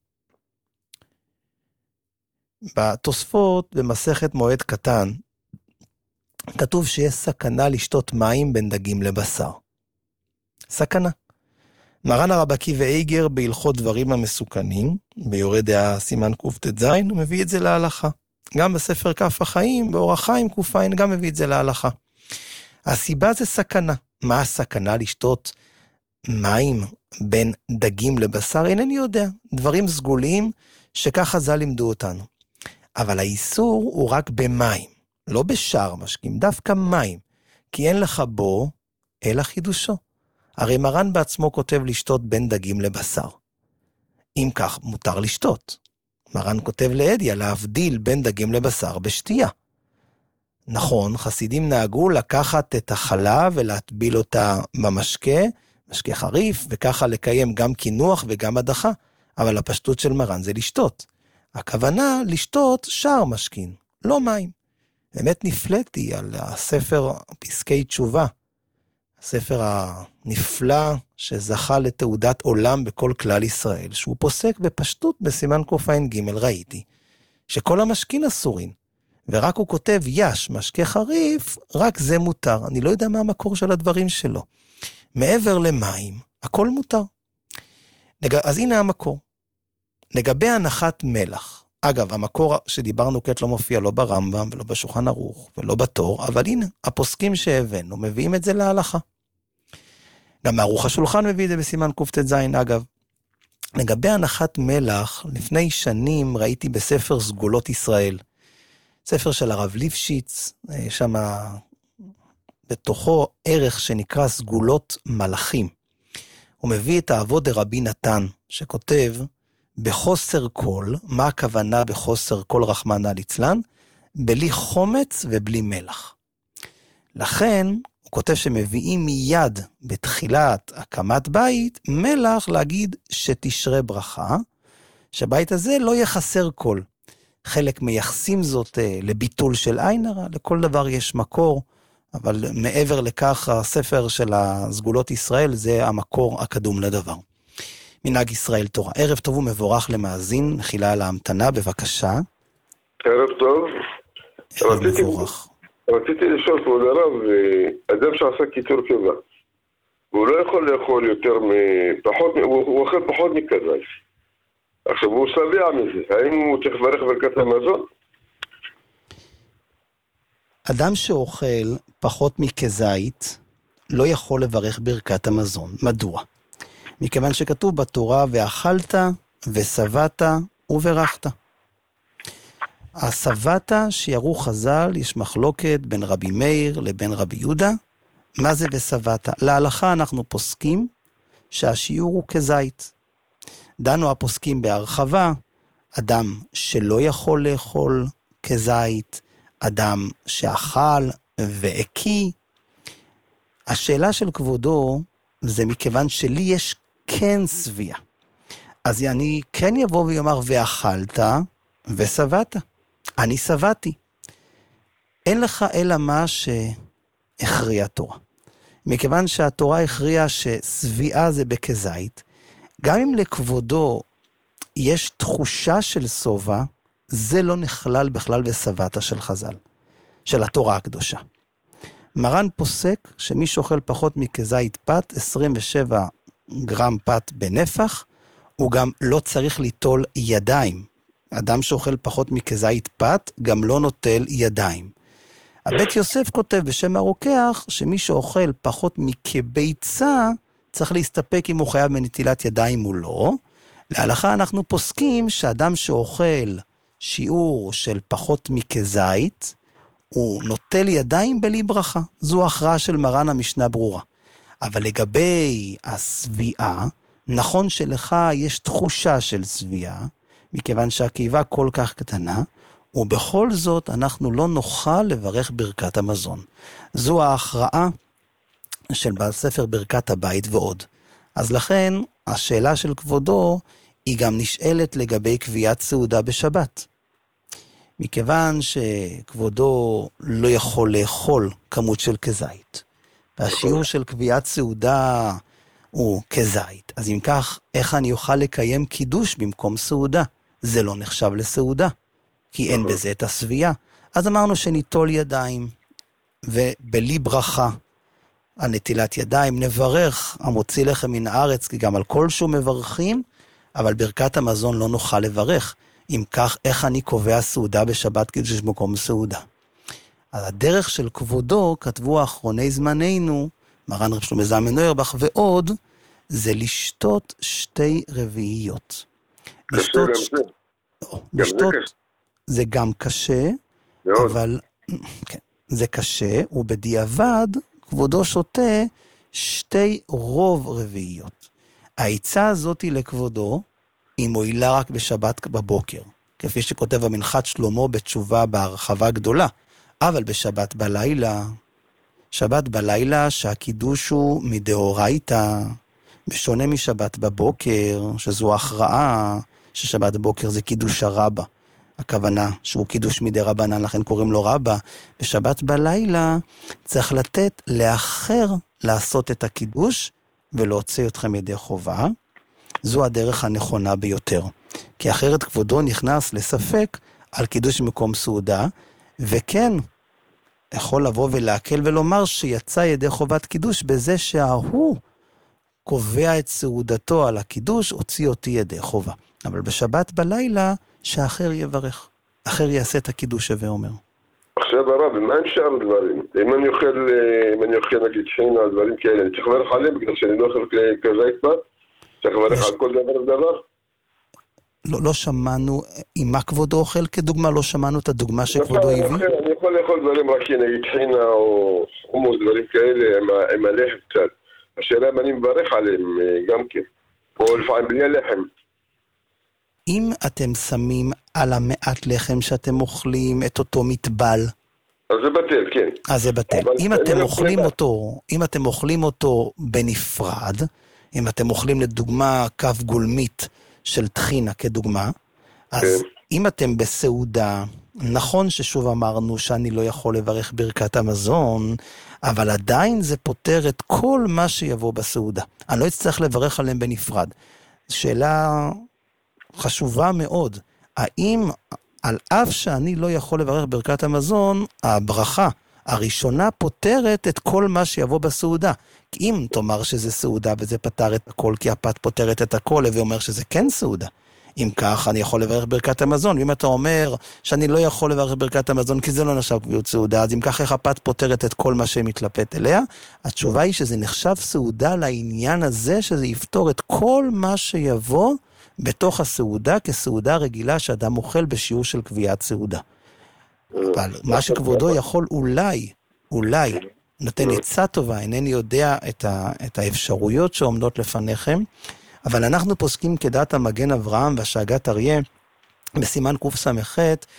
בתוספות במסכת מועד קטן, כתוב שיש סכנה לשתות מים בין דגים לבשר. סכנה. מרן הרב עקיבא איגר בהלכות דברים המסוכנים, ביורה דעה סימן קט"ז, הוא מביא את זה להלכה. גם בספר כף החיים, באורח חיים ק"ע, גם מביא את זה להלכה. הסיבה זה סכנה. מה הסכנה לשתות מים בין דגים לבשר? אינני יודע. דברים סגולים שככה זה לימדו אותנו. אבל האיסור הוא רק במים, לא בשאר משקים, דווקא מים, כי אין לך בו אלא חידושו. הרי מרן בעצמו כותב לשתות בין דגים לבשר. אם כך, מותר לשתות. מרן כותב לעדיה להבדיל בין דגים לבשר בשתייה. נכון, חסידים נהגו לקחת את החלה ולהטביל אותה במשקה, משקה חריף, וככה לקיים גם כינוח וגם הדחה, אבל הפשטות של מרן זה לשתות. הכוונה לשתות שער משקין, לא מים. באמת נפלאתי על הספר פסקי תשובה, הספר הנפלא שזכה לתעודת עולם בכל כלל ישראל, שהוא פוסק בפשטות בסימן קע"ג, ראיתי, שכל המשקין אסורים, ורק הוא כותב יש, משקה חריף, רק זה מותר. אני לא יודע מה המקור של הדברים שלו. מעבר למים, הכל מותר. אז הנה המקור. לגבי הנחת מלח, אגב, המקור שדיברנו כעת לא מופיע לא ברמב"ם ולא בשולחן ערוך ולא בתור, אבל הנה, הפוסקים שהבאנו מביאים את זה להלכה. גם ערוך השולחן מביא את זה בסימן קט"ז, אגב. לגבי הנחת מלח, לפני שנים ראיתי בספר סגולות ישראל, ספר של הרב ליפשיץ, שם בתוכו ערך שנקרא סגולות מלאכים. הוא מביא את האבות דרבי נתן, שכותב, בחוסר כל, מה הכוונה בחוסר כל רחמנא ליצלן? בלי חומץ ובלי מלח. לכן, הוא כותב שמביאים מיד בתחילת הקמת בית, מלח להגיד שתשרה ברכה, שבית הזה לא יחסר כל. חלק מייחסים זאת לביטול של עין הרע, לכל דבר יש מקור, אבל מעבר לכך הספר של הסגולות ישראל זה המקור הקדום לדבר. מנהג ישראל תורה. ערב טוב ומבורך למאזין, מחילה על ההמתנה, בבקשה. ערב טוב. ערב רציתי, מבורך. רציתי לשאול כבוד הרב, אדם שעשה קיצור קיבה, והוא לא יכול לאכול יותר מפחות, הוא אוכל פחות מכזית. עכשיו הוא שבע מזה, האם הוא צריך לברך ברכת המזון? אדם שאוכל פחות מכזית לא יכול לברך ברכת המזון. מדוע? מכיוון שכתוב בתורה, ואכלת ושבעת וברכת. השבעת שירו חז"ל, יש מחלוקת בין רבי מאיר לבין רבי יהודה. מה זה ושבעת? להלכה אנחנו פוסקים שהשיעור הוא כזית. דנו הפוסקים בהרחבה, אדם שלא יכול לאכול כזית, אדם שאכל והקיא. השאלה של כבודו זה מכיוון שלי יש כן סביעה. אז אני כן יבוא ויאמר ואכלת ושבעת. אני שבעתי. אין לך אלא מה שהכריע תורה. מכיוון שהתורה הכריעה שסביעה זה בכזית, גם אם לכבודו יש תחושה של סובה, זה לא נכלל בכלל בסבתה של חז"ל, של התורה הקדושה. מרן פוסק שמי שאוכל פחות מכזית פת, עשרים ושבע גרם פת בנפח, הוא גם לא צריך ליטול ידיים. אדם שאוכל פחות מכזית פת, גם לא נוטל ידיים. הבית יוסף כותב בשם הרוקח, שמי שאוכל פחות מכביצה, צריך להסתפק אם הוא חייב מנטילת ידיים או לא. להלכה אנחנו פוסקים שאדם שאוכל שיעור של פחות מכזית, הוא נוטל ידיים בלי ברכה. זו ההכרעה של מרן המשנה ברורה. אבל לגבי הסביעה, נכון שלך יש תחושה של סביעה, מכיוון שהקיבה כל כך קטנה, ובכל זאת אנחנו לא נוכל לברך ברכת המזון. זו ההכרעה של בעל ספר ברכת הבית ועוד. אז לכן, השאלה של כבודו היא גם נשאלת לגבי קביעת סעודה בשבת. מכיוון שכבודו לא יכול לאכול כמות של כזית, והשיעור של קביעת סעודה הוא כזית, אז אם כך, איך אני אוכל לקיים קידוש במקום סעודה? זה לא נחשב לסעודה, כי אין בזה את הסבייה. אז אמרנו שניטול ידיים, ובלי ברכה, על נטילת ידיים, נברך המוציא לחם מן הארץ, כי גם על כל שהוא מברכים, אבל ברכת המזון לא נוכל לברך. אם כך, איך אני קובע סעודה בשבת קידוש במקום סעודה? על הדרך של כבודו, כתבו האחרוני זמננו, מרן רב שלמה זלמן אוירבך ועוד, זה לשתות שתי רביעיות. לשתות, לשתות זה גם קשה, אבל כן, זה קשה, ובדיעבד כבודו שותה שתי רוב רביעיות. העצה הזאת היא לכבודו, היא מועילה רק בשבת בבוקר, כפי שכותב המנחת שלמה בתשובה בהרחבה גדולה, אבל בשבת בלילה, שבת בלילה שהקידוש הוא מדאורייתא, בשונה משבת בבוקר, שזו הכרעה, ששבת בבוקר זה קידוש הרבה, הכוונה שהוא קידוש מדי רבנן, לכן קוראים לו רבה. בשבת בלילה צריך לתת לאחר לעשות את הקידוש, ולהוציא אתכם ידי חובה. זו הדרך הנכונה ביותר. כי אחרת כבודו נכנס לספק על קידוש מקום סעודה, וכן, יכול לבוא ולהקל ולומר שיצא ידי חובת קידוש בזה שההוא קובע את סעודתו על הקידוש, הוציא אותי ידי חובה. אבל בשבת בלילה שאחר יברך, אחר יעשה את הקידוש ואומר. עכשיו הרב, מה עם שאר הדברים? אם אני אוכל, אם אני אוכל נגיד חינה, דברים כאלה, אני צריך לברך עליהם בגלל שאני לא אוכל כזה כבר? צריך לברך על כל דבר ודבר? לא, לא שמענו, עם מה כבודו אוכל כדוגמה? לא שמענו את הדוגמה שכבודו הביא? אני יכול לאכול דברים רק נגיד חינה או חומוס, דברים כאלה, עם הלחם קצת. השאלה אם אני מברך עליהם גם כן, או לפעמים בלי הלחם. אם אתם שמים על המעט לחם שאתם אוכלים את אותו מטבל, אז זה בטל, כן. אז זה בטל. אם אתם אוכלים אותו, אם אתם אוכלים אותו בנפרד, אם אתם אוכלים לדוגמה כף גולמית של טחינה כדוגמה, אז אם אתם בסעודה, נכון ששוב אמרנו שאני לא יכול לברך ברכת המזון, אבל עדיין זה פותר את כל מה שיבוא בסעודה. אני לא אצטרך לברך עליהם בנפרד. שאלה חשובה מאוד, האם על אף שאני לא יכול לברך ברכת המזון, הברכה הראשונה פותרת את כל מה שיבוא בסעודה. כי אם תאמר שזה סעודה וזה פתר את הכל, כי הפת פותרת את הכל, ואומר שזה כן סעודה. אם כך, אני יכול לברך ברכת המזון. ואם אתה אומר שאני לא יכול לברך ברכת המזון, כי זה לא נחשב קביעות סעודה, אז אם כך איך הפת פותרת את כל מה שמתלפת אליה, התשובה היא שזה נחשב סעודה לעניין הזה, שזה יפתור את כל מה שיבוא בתוך הסעודה, כסעודה רגילה שאדם אוכל בשיעור של קביעת סעודה. אבל מה שכבודו יכול אולי, אולי, נותן עצה טובה, אינני יודע את, ה, את האפשרויות שעומדות לפניכם, אבל אנחנו פוסקים כדת המגן אברהם והשאגת אריה, בסימן קס"ח,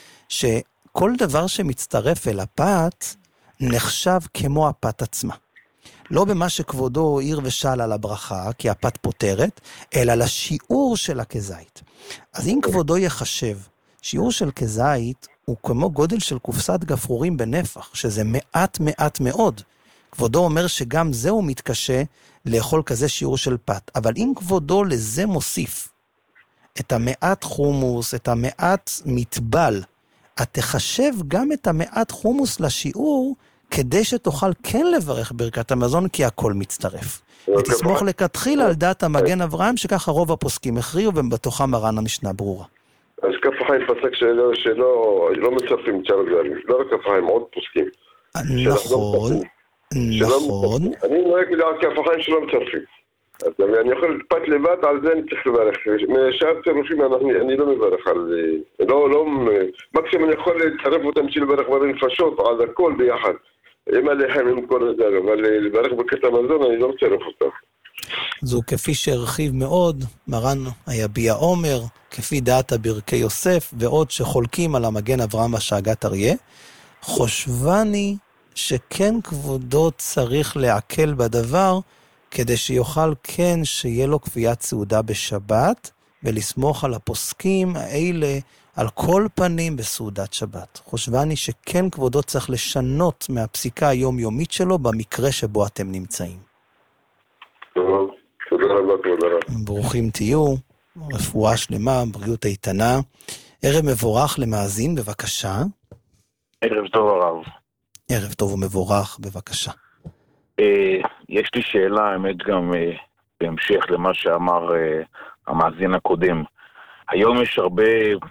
שכל דבר שמצטרף אל הפת, נחשב כמו הפת עצמה. לא במה שכבודו עיר ושאל על הברכה, כי הפת פותרת, אלא לשיעור של הכזית. אז אם כבודו יחשב, שיעור של כזית הוא כמו גודל של קופסת גפרורים בנפח, שזה מעט מעט מאוד. כבודו אומר שגם זה הוא מתקשה לאכול כזה שיעור של פת. אבל אם כבודו לזה מוסיף את המעט חומוס, את המעט מטבל, את תחשב גם את המעט חומוס לשיעור, כדי שתוכל כן לברך ברכת המזון, כי הכל מצטרף. ותסמוך לכתחילה על דעת המגן אברהם, שככה רוב הפוסקים הכריעו, ובתוכם מרן המשנה ברורה. אז כף החיים פסק שלא, שלא, לא מצרפים את שאר הדברים, לא רק כף החיים, עוד פוסקים. נכון, נכון. אני נוהג לדעת כף החיים שלא מצרפים. אז אני יכול פת לבד, על זה אני צריך לברך. משאר צירופים אני לא מברך על זה. לא, לא, מקסימום אני יכול לצרף אותם בשביל לברך בנפשות, על הכל ביחד. עם הלחם, עם כל זה, אבל לברך בקטע מזון אני לא מצרף אותם. זו כפי שהרחיב מאוד, מרן היביע עומר, כפי דעת הברכי יוסף, ועוד שחולקים על המגן אברהם השאגת אריה, חושבני שכן כבודו צריך להקל בדבר, כדי שיוכל כן שיהיה לו כפיית סעודה בשבת, ולסמוך על הפוסקים האלה על כל פנים בסעודת שבת. חושבני שכן כבודו צריך לשנות מהפסיקה היומיומית שלו, במקרה שבו אתם נמצאים. טוב, תודה רבה, תודה רבה. ברוכים תהיו, רפואה שלמה, בריאות איתנה. ערב מבורך למאזין, בבקשה. ערב טוב הרב. ערב טוב ומבורך, בבקשה. יש לי שאלה, האמת גם בהמשך למה שאמר המאזין הקודם. היום יש הרבה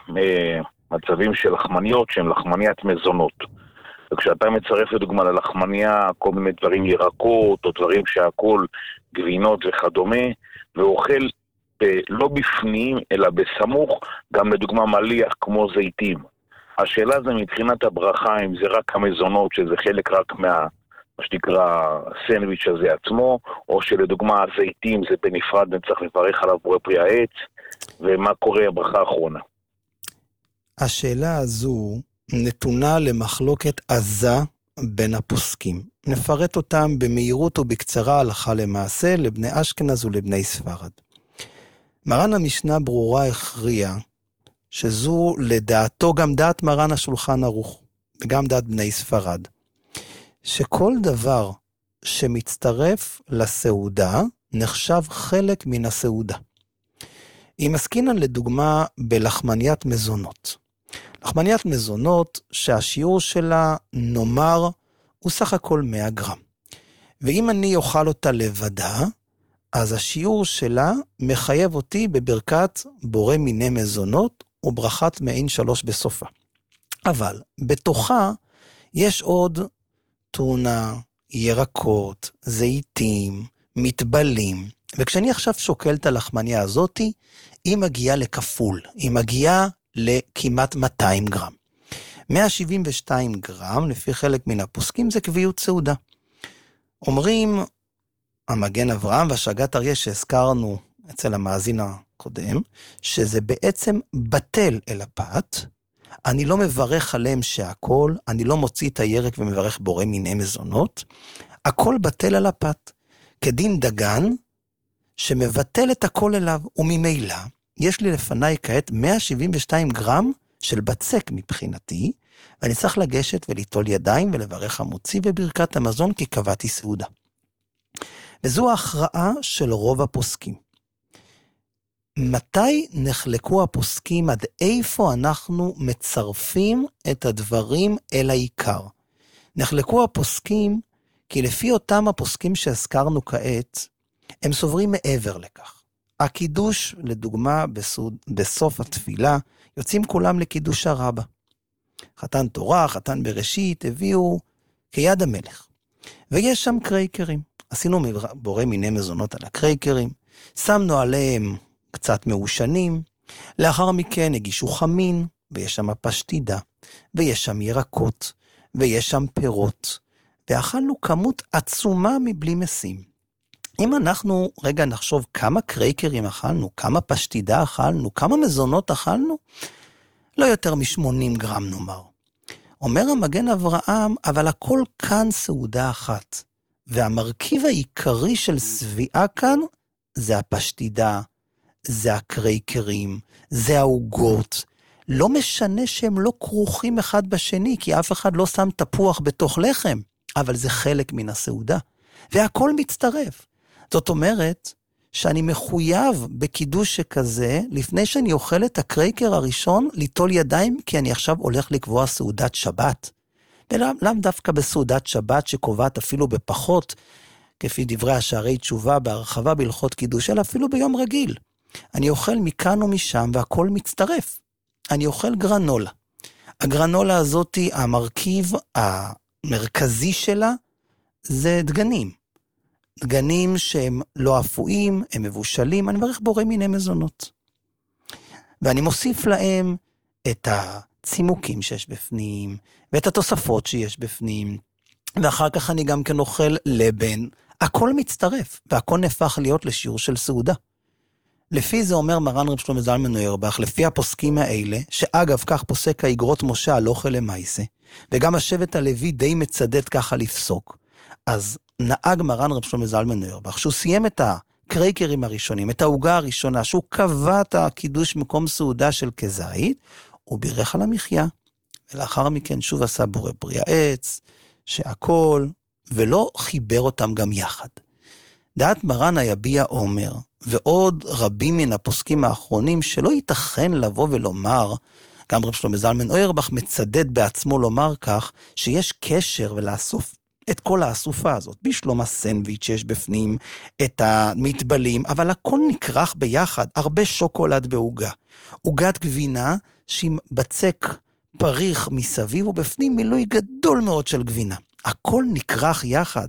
מצבים של לחמניות שהן לחמניית מזונות. וכשאתה מצרף לדוגמה ללחמניה כל מיני דברים ירקות או דברים שהכל גבינות וכדומה, ואוכל לא בפנים אלא בסמוך, גם לדוגמה מליח כמו זיתים. השאלה זה מבחינת הברכה, אם זה רק המזונות, שזה חלק רק מה, מה שנקרא סנדוויץ' הזה עצמו, או שלדוגמה הזיתים זה בנפרד וצריך לברך עליו בורא פרי העץ, ומה קורה הברכה האחרונה. השאלה הזו נתונה למחלוקת עזה בין הפוסקים. נפרט אותם במהירות ובקצרה הלכה למעשה לבני אשכנז ולבני ספרד. מרן המשנה ברורה הכריע שזו לדעתו גם דעת מרן השולחן ערוך וגם דעת בני ספרד, שכל דבר שמצטרף לסעודה נחשב חלק מן הסעודה. אם עסקינן לדוגמה בלחמניית מזונות. לחמניית מזונות שהשיעור שלה נאמר הוא סך הכל מאה גרם. ואם אני אוכל אותה לבדה, אז השיעור שלה מחייב אותי בברכת בורא מיני מזונות וברכת מעין שלוש בסופה. אבל בתוכה יש עוד טונה, ירקות, זיתים, מטבלים, וכשאני עכשיו שוקל את הלחמניה הזאת, היא מגיעה לכפול, היא מגיעה לכמעט מאתיים גרם. מאה שבעים ושתיים גרם, לפי חלק מן הפוסקים, זה קביעות סעודה. אומרים, המגן אברהם והשאגת אריה שהזכרנו אצל המאזין הקודם, שזה בעצם בטל אל הפת, אני לא מברך עליהם שהכל, אני לא מוציא את הירק ומברך בורא מיני מזונות, הכל בטל על הפת, כדין דגן, שמבטל את הכל אליו, וממילא, יש לי לפניי כעת מאה שבעים ושתיים גרם של בצק מבחינתי, ואני צריך לגשת וליטול ידיים ולברך המוציא בברכת המזון, כי קבעתי סעודה. וזו ההכרעה של רוב הפוסקים. מתי נחלקו הפוסקים, עד איפה אנחנו מצרפים את הדברים אל העיקר? נחלקו הפוסקים, כי לפי אותם הפוסקים שהזכרנו כעת, הם סוברים מעבר לכך. הקידוש, לדוגמה, בסוד, בסוף התפילה, יוצאים כולם לקידוש הרבה. חתן תורה, חתן בראשית, הביאו כיד המלך. ויש שם קרייקרים. עשינו בורא מיני מזונות על הקרייקרים, שמנו עליהם קצת מעושנים, לאחר מכן הגישו חמין, ויש שם פשטידה, ויש שם ירקות, ויש שם פירות, ואכלנו כמות עצומה מבלי משים. אם אנחנו רגע נחשוב כמה קרייקרים אכלנו, כמה פשטידה אכלנו, כמה מזונות אכלנו, לא יותר מ-שמונים גרם נאמר. אומר המגן אברהם, אבל הכל כאן סעודה אחת. והמרכיב העיקרי של סביעה כאן, זה הפשטידה, זה הקרייקרים, זה העוגות. לא משנה שהם לא כרוכים אחד בשני, כי אף אחד לא שם תפוח בתוך לחם, אבל זה חלק מן הסעודה. והכל מצטרף. זאת אומרת, שאני מחויב בקידוש שכזה, לפני שאני אוכל את הקרייקר הראשון, ליטול ידיים, כי אני עכשיו הולך לקבוע סעודת שבת. ולמה דווקא בסעודת שבת שקובעת אפילו בפחות, כפי דברי השערי תשובה בהרחבה בהלכות קידוש, אלא אפילו ביום רגיל. אני אוכל מכאן ומשם והכל מצטרף. אני אוכל גרנולה. הגרנולה הזאת, המרכיב המרכזי שלה, זה דגנים. דגנים שהם לא אפויים, הם מבושלים, אני מברך בורא מיני מזונות. ואני מוסיף להם את הצימוקים שיש בפנים, ואת התוספות שיש בפנים, ואחר כך אני גם כן אוכל לבן, הכל מצטרף, והכל נהפך להיות לשיעור של סעודה. לפי זה אומר מרן רב שלמה זלמן אוירבך, לפי הפוסקים האלה, שאגב כך פוסק האגרות משה על אוכל למעשה, וגם השבט הלוי די מצדד ככה לפסוק, אז נהג מרן רב שלמה זלמן אוירבך, שהוא סיים את הקרייקרים הראשונים, את ההוגה הראשונה, שהוא קבע את הקידוש מקום סעודה של כזית, הוא בירך על המחיה, ולאחר מכן שוב עשה בורא פרי העץ, שהכל, ולא חיבר אותם גם יחד. דעת מרן היביע אומר, ועוד רבים מן הפוסקים האחרונים, שלא ייתכן לבוא ולומר, גם רב שלמה זלמן אוירבך מצדד בעצמו לומר כך, שיש קשר ולאסוף את כל האסופה הזאת, בשלום הסנדוויץ' שיש בפנים, את המטבלים, אבל הכל נקרח ביחד, הרבה שוקולד בעוגה. עוגת גבינה, שעם בצק פריך מסביב, ובפנים מילוי גדול מאוד של גבינה. הכל נקרח יחד.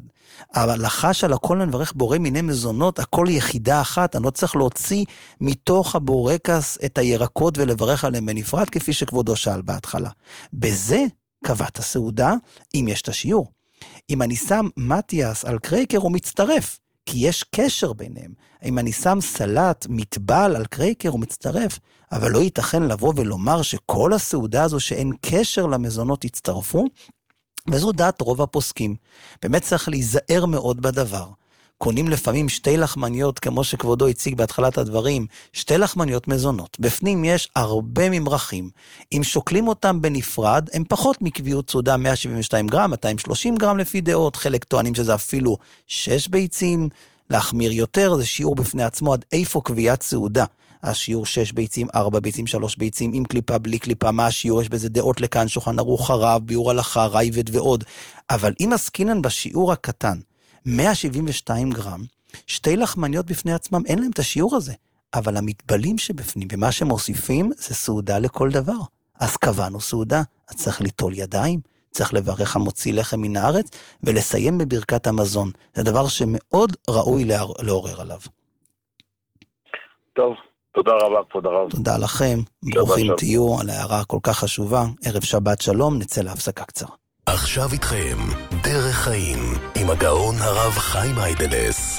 ההלכה של הכל נברך בורא מיני מזונות, הכל יחידה אחת, אני לא צריך להוציא מתוך הבורקס את הירקות ולברך עליהם בנפרד, כפי שכבודו שאל בהתחלה. בזה קבעת הסעודה, אם יש את השיעור. אם אני שם מתיאס על קרייקר, הוא מצטרף, כי יש קשר ביניהם. אם אני שם סלט מטבל על קרייקר, הוא מצטרף, אבל לא ייתכן לבוא ולומר שכל הסעודה הזו שאין קשר למזונות יצטרפו, וזו דעת רוב הפוסקים. באמת צריך להיזהר מאוד בדבר. קונים לפעמים שתי לחמניות, כמו שכבודו הציג בהתחלת הדברים, שתי לחמניות מזונות. בפנים יש הרבה ממרחים. אם שוקלים אותם בנפרד, הם פחות מקביעות סעודה מאה שבעים ושתיים גרם, מאתיים ושלושים גרם לפי דעות, חלק טוענים שזה אפילו שש ביצים, להחמיר יותר, זה שיעור בפני עצמו עד איפה קביעת סעודה. השיעור שש ביצים, ארבע ביצים, שלוש ביצים, עם קליפה, בלי קליפה, מה השיעור? יש בזה דעות לכאן, שולחן ערוך, הרב, ביאור הלכה, רייבד ועוד. אבל אם עסקינן בשיעור הקטן, מאה שבעים ושתיים גרם, שתי לחמניות בפני עצמם, אין להם את השיעור הזה. אבל המטבלים שבפנים, ומה שמוסיפים, זה סעודה לכל דבר. אז קבענו סעודה, אז צריך ליטול ידיים, צריך לברך המוציא לחם מן הארץ, ולסיים בברכת המזון. זה דבר שמאוד ראוי לעורר עליו. טוב. תודה רבה, כבוד הרב. תודה לכם, ברוכים תהיו על ההערה הכל כך חשובה. ערב שבת שלום, נצא להפסקה קצרה. עכשיו איתכם, דרך חיים, עם הגאון הרב חיים היידלס.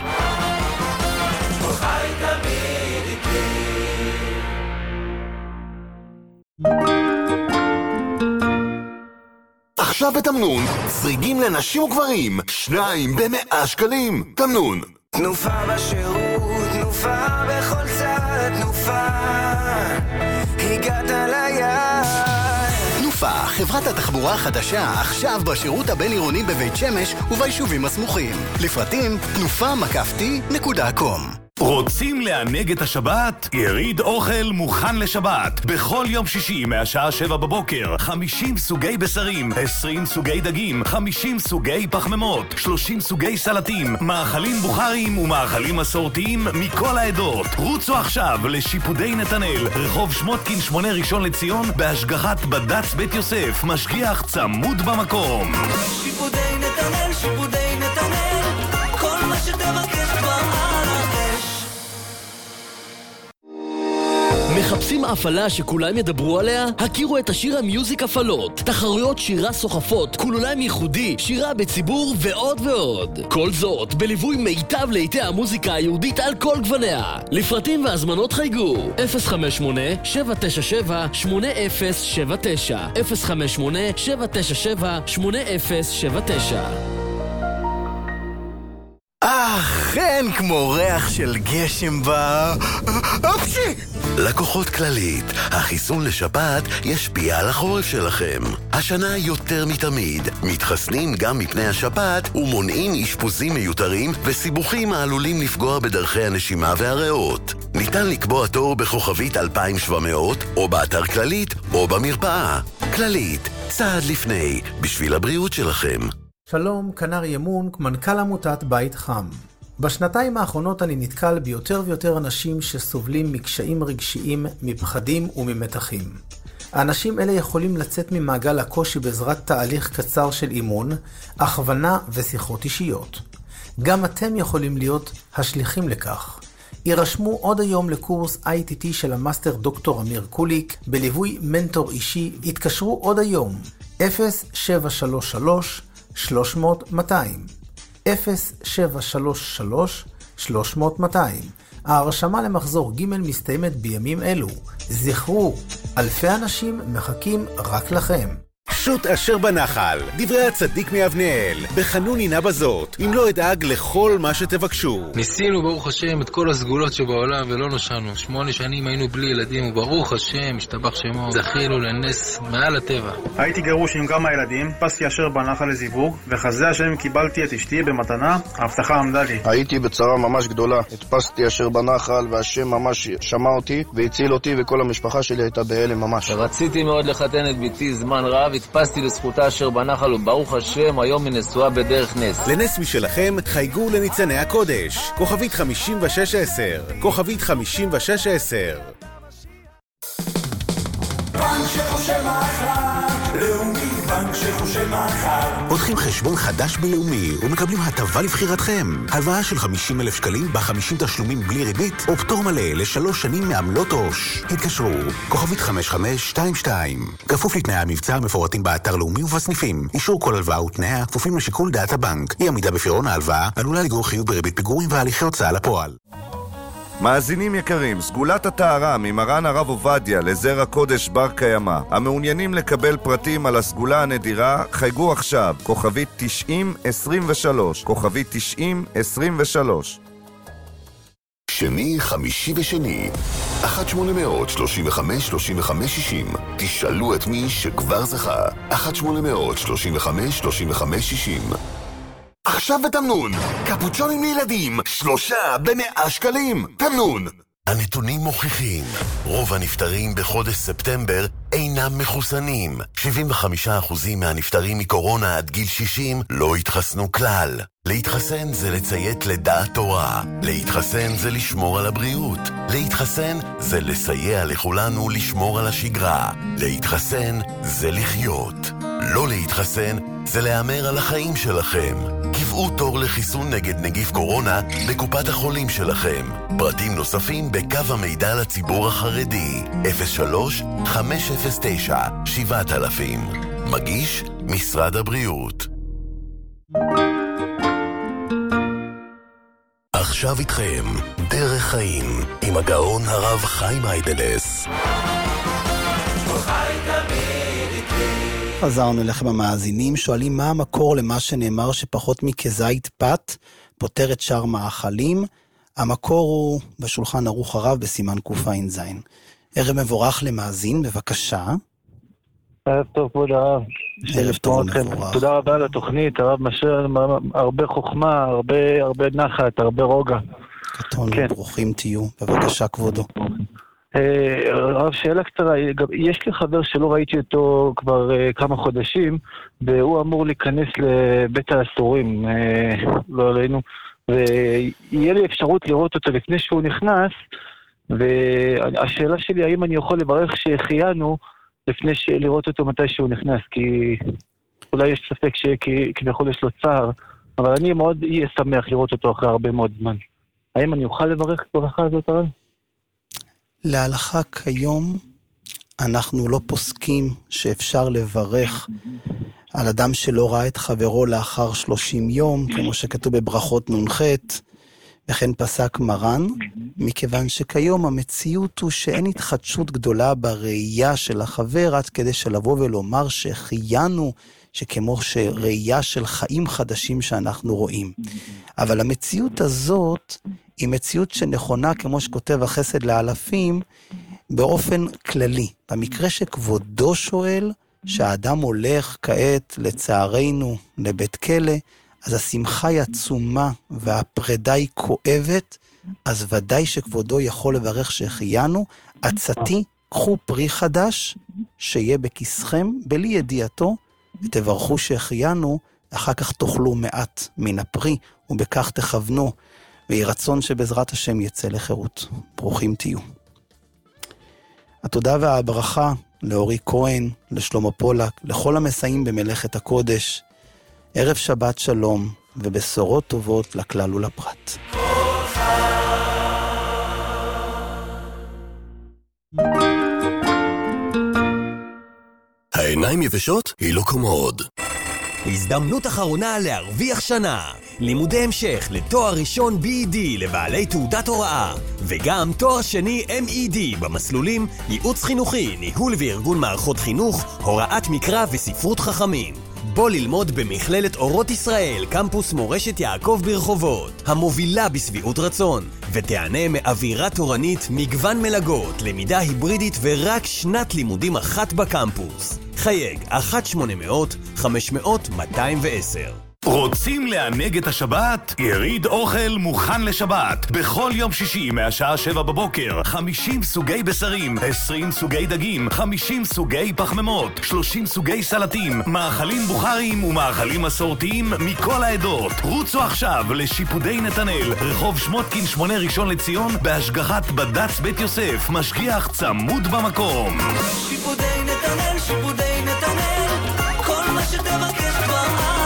חי תמיד איתי. עכשיו בתמנון, זריגים לנשים וגברים, שניים במאה שקלים. תמנון. תנופה בשירות, תנופה בכל צד, תנופה, הגעת ליד. תנופה, חברת התחבורה החדשה, עכשיו בשירות הבין-עירוני בבית שמש וביישובים הסמוכים. לפרטים, תנופה מקפתי נקודה קום. רוצים לענג את השבת? יריד אוכל מוכן לשבת. בכל יום שישי מהשעה שבע בבוקר, חמישים סוגי בשרים, עשרים סוגי דגים, חמישים סוגי פחמימות, שלושים סוגי סלטים, מאכלים בוכריים ומאכלים מסורתיים מכל העדות. רוצו עכשיו לשיפודי נתנאל, רחוב שמותקין שמונה ראשון לציון, בהשגחת בד"ץ בית יוסף, משגיח צמוד במקום. שיפודי נתנאל, שיפודי נתנאל, כל מה שתבקש כבר על הראש. מחפשים הפעלה שכולם ידברו עליה? הכירו את השיר המיוזיק הפעלות, תחרויות שירה סוחפות, כולולם ייחודי, שירה בציבור ועוד ועוד. כל זאת בליווי מיטב לעיתי המוזיקה היהודית על כל גווניה. לפרטים והזמנות חייגו אפס חמש שמונה שבע תשע שבע שמונה אפס שבע תשע אפס חמש שמונה שבע תשע שבע שמונה אפס שבע תשע. אך, אין כמו ריח של גשם ב... אפשי! לקוחות כללית, החיסון לשפעת ישפיע על החורף שלכם. השנה יותר מתמיד, מתחסנים גם מפני השפעת ומונעים אשפוזים מיותרים וסיבוכים העלולים לפגוע בדרכי הנשימה והריאות. ניתן לקבוע תור בכוכבית אלפיים שבע מאות או באתר כללית או במרפאה. כללית, צעד לפני, בשביל הבריאות שלכם. שלום, כנר ימונק, מנכ"ל עמותת בית חם. בשנתיים האחרונות אני נתקל ביותר ויותר אנשים שסובלים מקשיים רגשיים, מפחדים וממתחים. האנשים אלה יכולים לצאת ממעגל הקושי בעזרת תהליך קצר של אימון, הכוונה ושיחות אישיות. גם אתם יכולים להיות השליחים לכך. יירשמו עוד היום לקורס איי טי טי של המאסטר דוקטור אמיר קוליק, בליווי מנטור אישי. התקשרו עוד היום, אפס שבע שלוש שלוש שלוש מאות מאתיים, אפס שבע שלוש שלוש שלוש מאות מאתיים. ההרשמה למחזור ג' מסתיימת בימים אלו. זכרו, אלפי אנשים מחכים רק לכם. שוט אשר בנחל, דברי הצדיק מאבנאל, בחנון הנה בזאת, אם לא אדאג לכל מה שתבקשו. ניסינו ברוך השם את כל הסגולות שבעולם ולא נושענו. שמונה שנים היינו בלי ילדים וברוך השם, השתבח שמו, זכינו לנס מעל הטבע. הייתי גרוש עם כמה ילדים, פסתי אשר בנחל לזיווג, וחזה השם קיבלתי את אשתי במתנה, ההבטחה עמדה לי. הייתי בצרה ממש גדולה, הדפסתי אשר בנחל והשם ממש שמע אותי והציל אותי וכל המשפחה שלי הייתה בהלם ממש. רציתי מאוד לחתן את ביתי זמן רב, התפסתי לזכותה אשר בנחל וברוך השם היום היא נשואה בדרך נס. לנס משלכם חייגו לניצני הקודש, כוכבית חמישים ושש עשר, כוכבית חמישים ושש עשר. בנק שחושב מחר, לאומי בנק שחושב מחר. פותחים חשבון חדש בלאומי ומקבלים הטבה לבחירתכם. הלוואה של חמישים אלף שקלים ב-חמישים תשלומים בלי ריבית או פטור מלא לשלוש שנים מעמלות עו"ש. התקשרו, כוכבית חמש חמש שתיים שתיים. כפוף לתנאי המבצע המפורטים באתר לאומי ובסניפים. אישור כל הלוואה ותנאיה כפופים לשיקול דעת הבנק. אי עמידה בפירעון ההלוואה עלולה לגרור חיוב בריבית פיגורים והליכי הוצאה לפועל. מאזינים יקרים, סגולת הטהרה ממרן הרב עובדיה לזר הקודש בר קיימא. המעוניינים לקבל פרטים על הסגולה הנדירה, חייגו עכשיו, כוכבית תשעים עשרים ושלוש, כוכבית תשעים עשרים ושלוש. שני, חמישי ושני, אחת שמונה מאות שלושים וחמש שלושים וחמש שישים. תשאלו את מי שכבר זכה, אחת שמונה מאות שלושים וחמש שלושים וחמש שישים. עכשיו בתמנון, קפוצ'ונים לילדים, שלושה במאה שקלים. תמנון. הנתונים מוכיחים, רוב הנפטרים בחודש ספטמבר אינם מחוסנים. שבעים וחמישה אחוז מהנפטרים מקורונה עד גיל שישים לא התחסנו כלל. להתחסן זה לציית לדעת תורה. להתחסן זה לשמור על הבריאות. להתחסן זה לסייע לכולנו לשמור על השגרה. להתחסן זה לחיות. לא להתחסן זה לאמר על החיים שלכם. קבעו תור לחיסון נגד נגיף קורונה בקופת החולים שלכם. פרטים נוספים בקו המידע לציבור החרדי אפס שלוש חמש אפס תשע שבעת אלפים. מגיש משרד הבריאות. עכשיו איתכם דרך חיים עם הגאון הרב חיים איידלס. חזרנו אליכם המאזינים, שואלים מה המקור למה שנאמר שפחות מכזית פת פותר את שאר מאכלים. המקור הוא בשולחן ערוך הרב בסימן קע"ז. ערב מבורך למאזין, בבקשה. ערב טוב כבוד הרב. ערב טוב ומבורך. תודה רבה על התוכנית, הרב משאיר הרבה חוכמה, הרבה הרבה נחת, הרבה רוגע. קטון, ברוכים תהיו, בבקשה כבודו. הרב, שאלה קצרה, יש לי חבר שלא ראיתי אותו כבר כמה חודשים, והוא אמור להיכנס לבית האסורים, לא עלינו, ויהיה לי אפשרות לראות אותו לפני שהוא נכנס, והשאלה שלי, האם אני יכול לברך שהחיינו לפני לראות אותו מתי שהוא נכנס, כי אולי יש ספק שכביכול יש לו צער, אבל אני מאוד אהיה שמח לראות אותו אחרי הרבה מאוד זמן. האם אני אוכל לברך את ברכה הזאת, הרב? להלכה כיום אנחנו לא פוסקים שאפשר לברך על אדם שלא ראה את חברו לאחר שלושים יום, כמו שכתוב בברכות נ"ח, וכן פסק מרן, מכיוון שכיום המציאות הוא שאין התחדשות גדולה בראייה של החבר, עד כדי שלבוא ולומר שחיינו, שכמו שראייה של חיים חדשים שאנחנו רואים. אבל המציאות הזאת היא מציאות שנכונה, כמו שכותב החסד לאלפים, באופן כללי. במקרה שכבודו שואל, שהאדם הולך כעת לצערנו לבית כלא, אז השמחה היא עצומה והפרידה היא כואבת, אז ודאי שכבודו יכול לברך שהחיינו. עצתי, קחו פרי חדש שיהיה בכיסכם בלי ידיעתו, ותברכו שהחיינו, אחר כך תאכלו מעט מן הפרי, ובכך תכוונו, ויהי רצון שבעזרת השם יצא לחירות. ברוכים תהיו. התודה והברכה לאורי כהן, לשלמה פולק, לכל המסייעים במלאכת הקודש. ערב שבת שלום, ובשורות טובות לכלל ולפרט. העיניים יבשות? היא לא קומוד. הזדמנות אחרונה להרוויח שנה. לימודי המשך לתואר ראשון בי אי די לבעלי תעודת הוראה, וגם תואר שני אם אי די במסלולים ייעוץ חינוכי, ניהול וארגון מערכות חינוך, הוראת מקרא וספרות חכמים. בוא ללמוד במכללת אורות ישראל, קמפוס מורשת יעקב ברחובות, המובילה בסביעות רצון, ותענה מאווירה תורנית, מגוון מלגות, למידה היברידית ורק שנת לימודים אחת בקמפוס. חייג אחת שמונה מאות חמש מאות מאתיים ועשר. רוצים לענג את השבת? יריד אוכל מוכן לשבת. בכל יום שישי מהשעה שבע בבוקר, חמישים סוגי בשרים, עשרים סוגי דגים, חמישים סוגי פחמימות, שלושים סוגי סלטים, מאכלים בוכריים ומאכלים מסורתיים מכל העדות. רוצו עכשיו לשיפודי נתנאל, רחוב שמותקין שמונה ראשון לציון, בהשגחת בד"ץ בית יוסף, משגיח צמוד במקום. שיפודי נתנאל, שיפודי נתנאל, כל מה שתבקש כבר.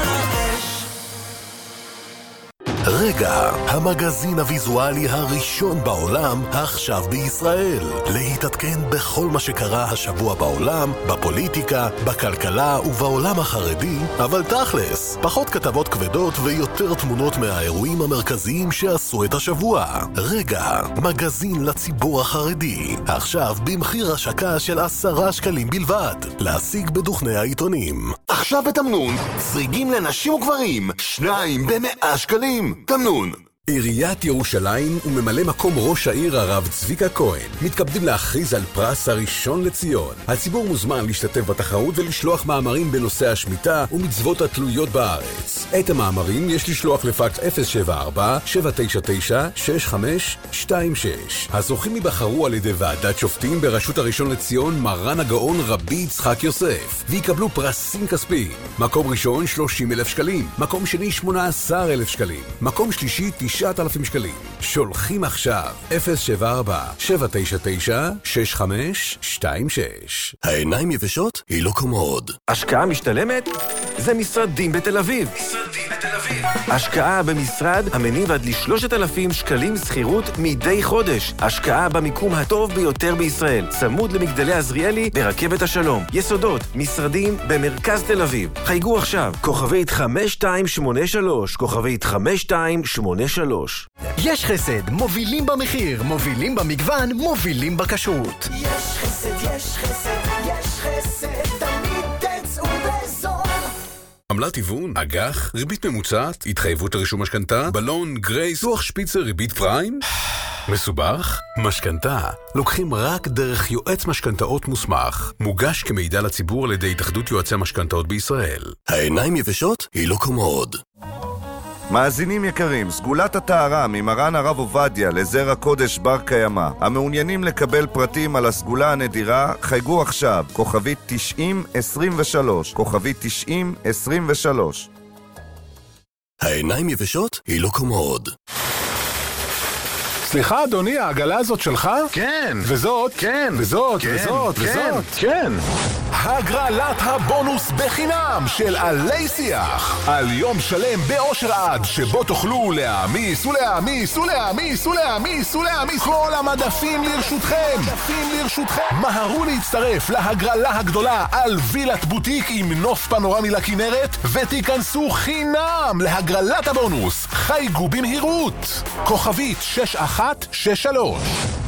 רגע, המגזין הוויזואלי הראשון בעולם עכשיו בישראל. להתעדכן בכל מה שקרה השבוע בעולם, בפוליטיקה, בכלכלה ובעולם החרדי, אבל תכלס, פחות כתבות כבדות ויותר תמונות מהאירועים המרכזיים שעשו את השבוע. רגע, מגזין לציבור החרדי. עכשיו במחיר השקה של עשרה שקלים בלבד. להשיג בדוכני העיתונים. עכשיו בתמנון, זריגים לנשים וגברים, שניים במאה שקלים. תמנון. עיריית ירושלים וממלא מקום ראש העיר הרב צביקה כהן מתכבדים להכריז על פרס הראשון לציון. הציבור מוזמן להשתתף בתחרות ולשלוח מאמרים בנושא השמיטה ומצוות התלויות בארץ. את המאמרים יש לשלוח לפקס אפס שבע ארבע שבע תשע תשע שש חמש שתיים שש. הזוכים ייבחרו על ידי ועדת שופטים בראשות הראשון לציון מרן הגאון רבי יצחק יוסף ויקבלו פרסים כספיים. מקום ראשון שלושים אלף שקלים, מקום שני שמונה עשר אלף שקלים, מקום שלישי תשעת אלפים שקלים. שולחים עכשיו אפס שבע ארבע שבע תשע תשע שש חמש שתיים שש. העיניים יבשות? היא לא קומוד. השקעה משתלמת? זה משרדים בתל אביב. משרדים בתל אביב. השקעה במשרד המניב עד ל-שלושת אלפים שקלים שכירות מדי חודש. השקעה במיקום הטוב ביותר בישראל. צמוד למגדלי עזריאלי ברכבת השלום. יסודות, משרדים במרכז תל אביב. חייגו עכשיו, כוכבית חמש שתיים שמונה שלוש, כוכבית חמש שתיים שמונה שלוש. יש חסד, מובילים במחיר, מובילים במגוון, מובילים בכשרות. יש חסד, יש חסד, יש חסד, תמיד תצאו בזול. עמלת היוון, אג"ח, ריבית ממוצעת, התחייבות לרישום משכנתה, בלון, גרייס, לוח שפיצר, ריבית פריים. מסובך? משכנתה לוקחים רק דרך יועץ משכנתאות מוסמך, מוגש כמידע לציבור על ידי התאחדות יועצי המשכנתאות בישראל. העיניים יבשות? היא לא קומוד. מאזינים יקרים, סגולת הטהרה ממרן הרב עובדיה לזרע קודש בר קיימא. המעוניינים לקבל פרטים על הסגולה הנדירה, חייגו עכשיו, כוכבית תשעים עשרים ושלוש, כוכבית תשעים עשרים ושלוש. העיניים יבשות? היא לא קומוד. סליחה אדוני, העגלה הזאת שלך? כן. וזאת? כן. וזאת? כן. וזאת? כן. וזאת? כן. הגרלת הבונוס בחינם של עלי שיח. על יום שלם באושר עד, שבו תוכלו להעמיס ולהעמיס ולהעמיס ולהעמיס ולהעמיס. כל המדפים לרשותכם. מדפים לרשותכם. מהרו להצטרף להגרלה הגדולה על וילת בוטיק עם נוף פנורמי לכנרת, ותיכנסו חינם להגרלת הבונוס. חייגו במהירות. כוכבית שש אחת שש שלוש.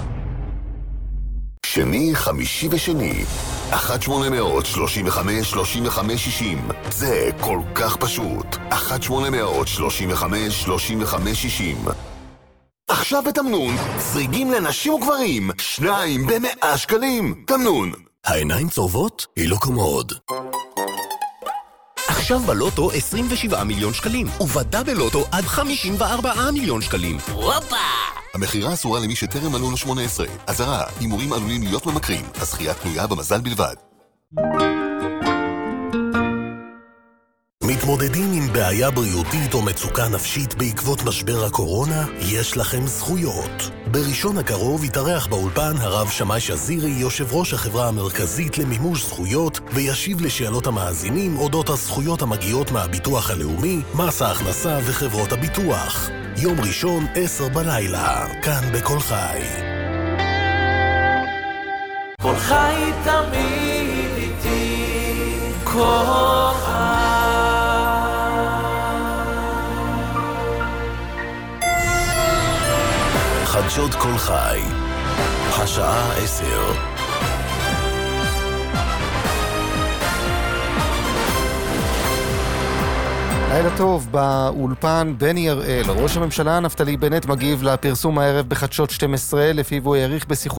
שני, חמישי ושני, אחת שמונה מאות שלושים וחמש שלושים וחמש שישים. זה כל כך פשוט. אחת שמונה מאות שלושים וחמש שלושים וחמש שישים. עכשיו בתמנון, זריגים לנשים וגברים, שניים במאה שקלים. תמנון. העיניים צורבות? היא לא קומוד. עכשיו בלוטו עשרים ושבעה מיליון שקלים, ובדה בלוטו עד חמישים וארבעה מיליון שקלים. וואפה! המחירה אסורה למי שטרם מלאו לו שמונה עשרה. אזהרה, הימורים עלולים להיות ממכרים. הזכייה תלויה במזל בלבד. מתמודדים עם בעיה בריאותית או מצוקה נפשית בעקבות משבר הקורונה? יש לכם זכויות. בראשון הקרוב יתארח באולפן הרב שמאי שזירי, יושב ראש החברה המרכזית למימוש זכויות, וישיב לשאלות המאזינים אודות הזכויות המגיעות מהביטוח הלאומי, מס ההכנסה וחברות הביטוח. יום ראשון, עשר בלילה, כאן בכל חי. כל חי תמיד איתי, כל חי. חדשות כל חי, השעה עשר. לילה טוב, באולפן בני הראל. ראש הממשלה נפתלי בנט מגיב לפרסום הערב בחדשות שתים עשרה, לפיו הוא העריך בשיחות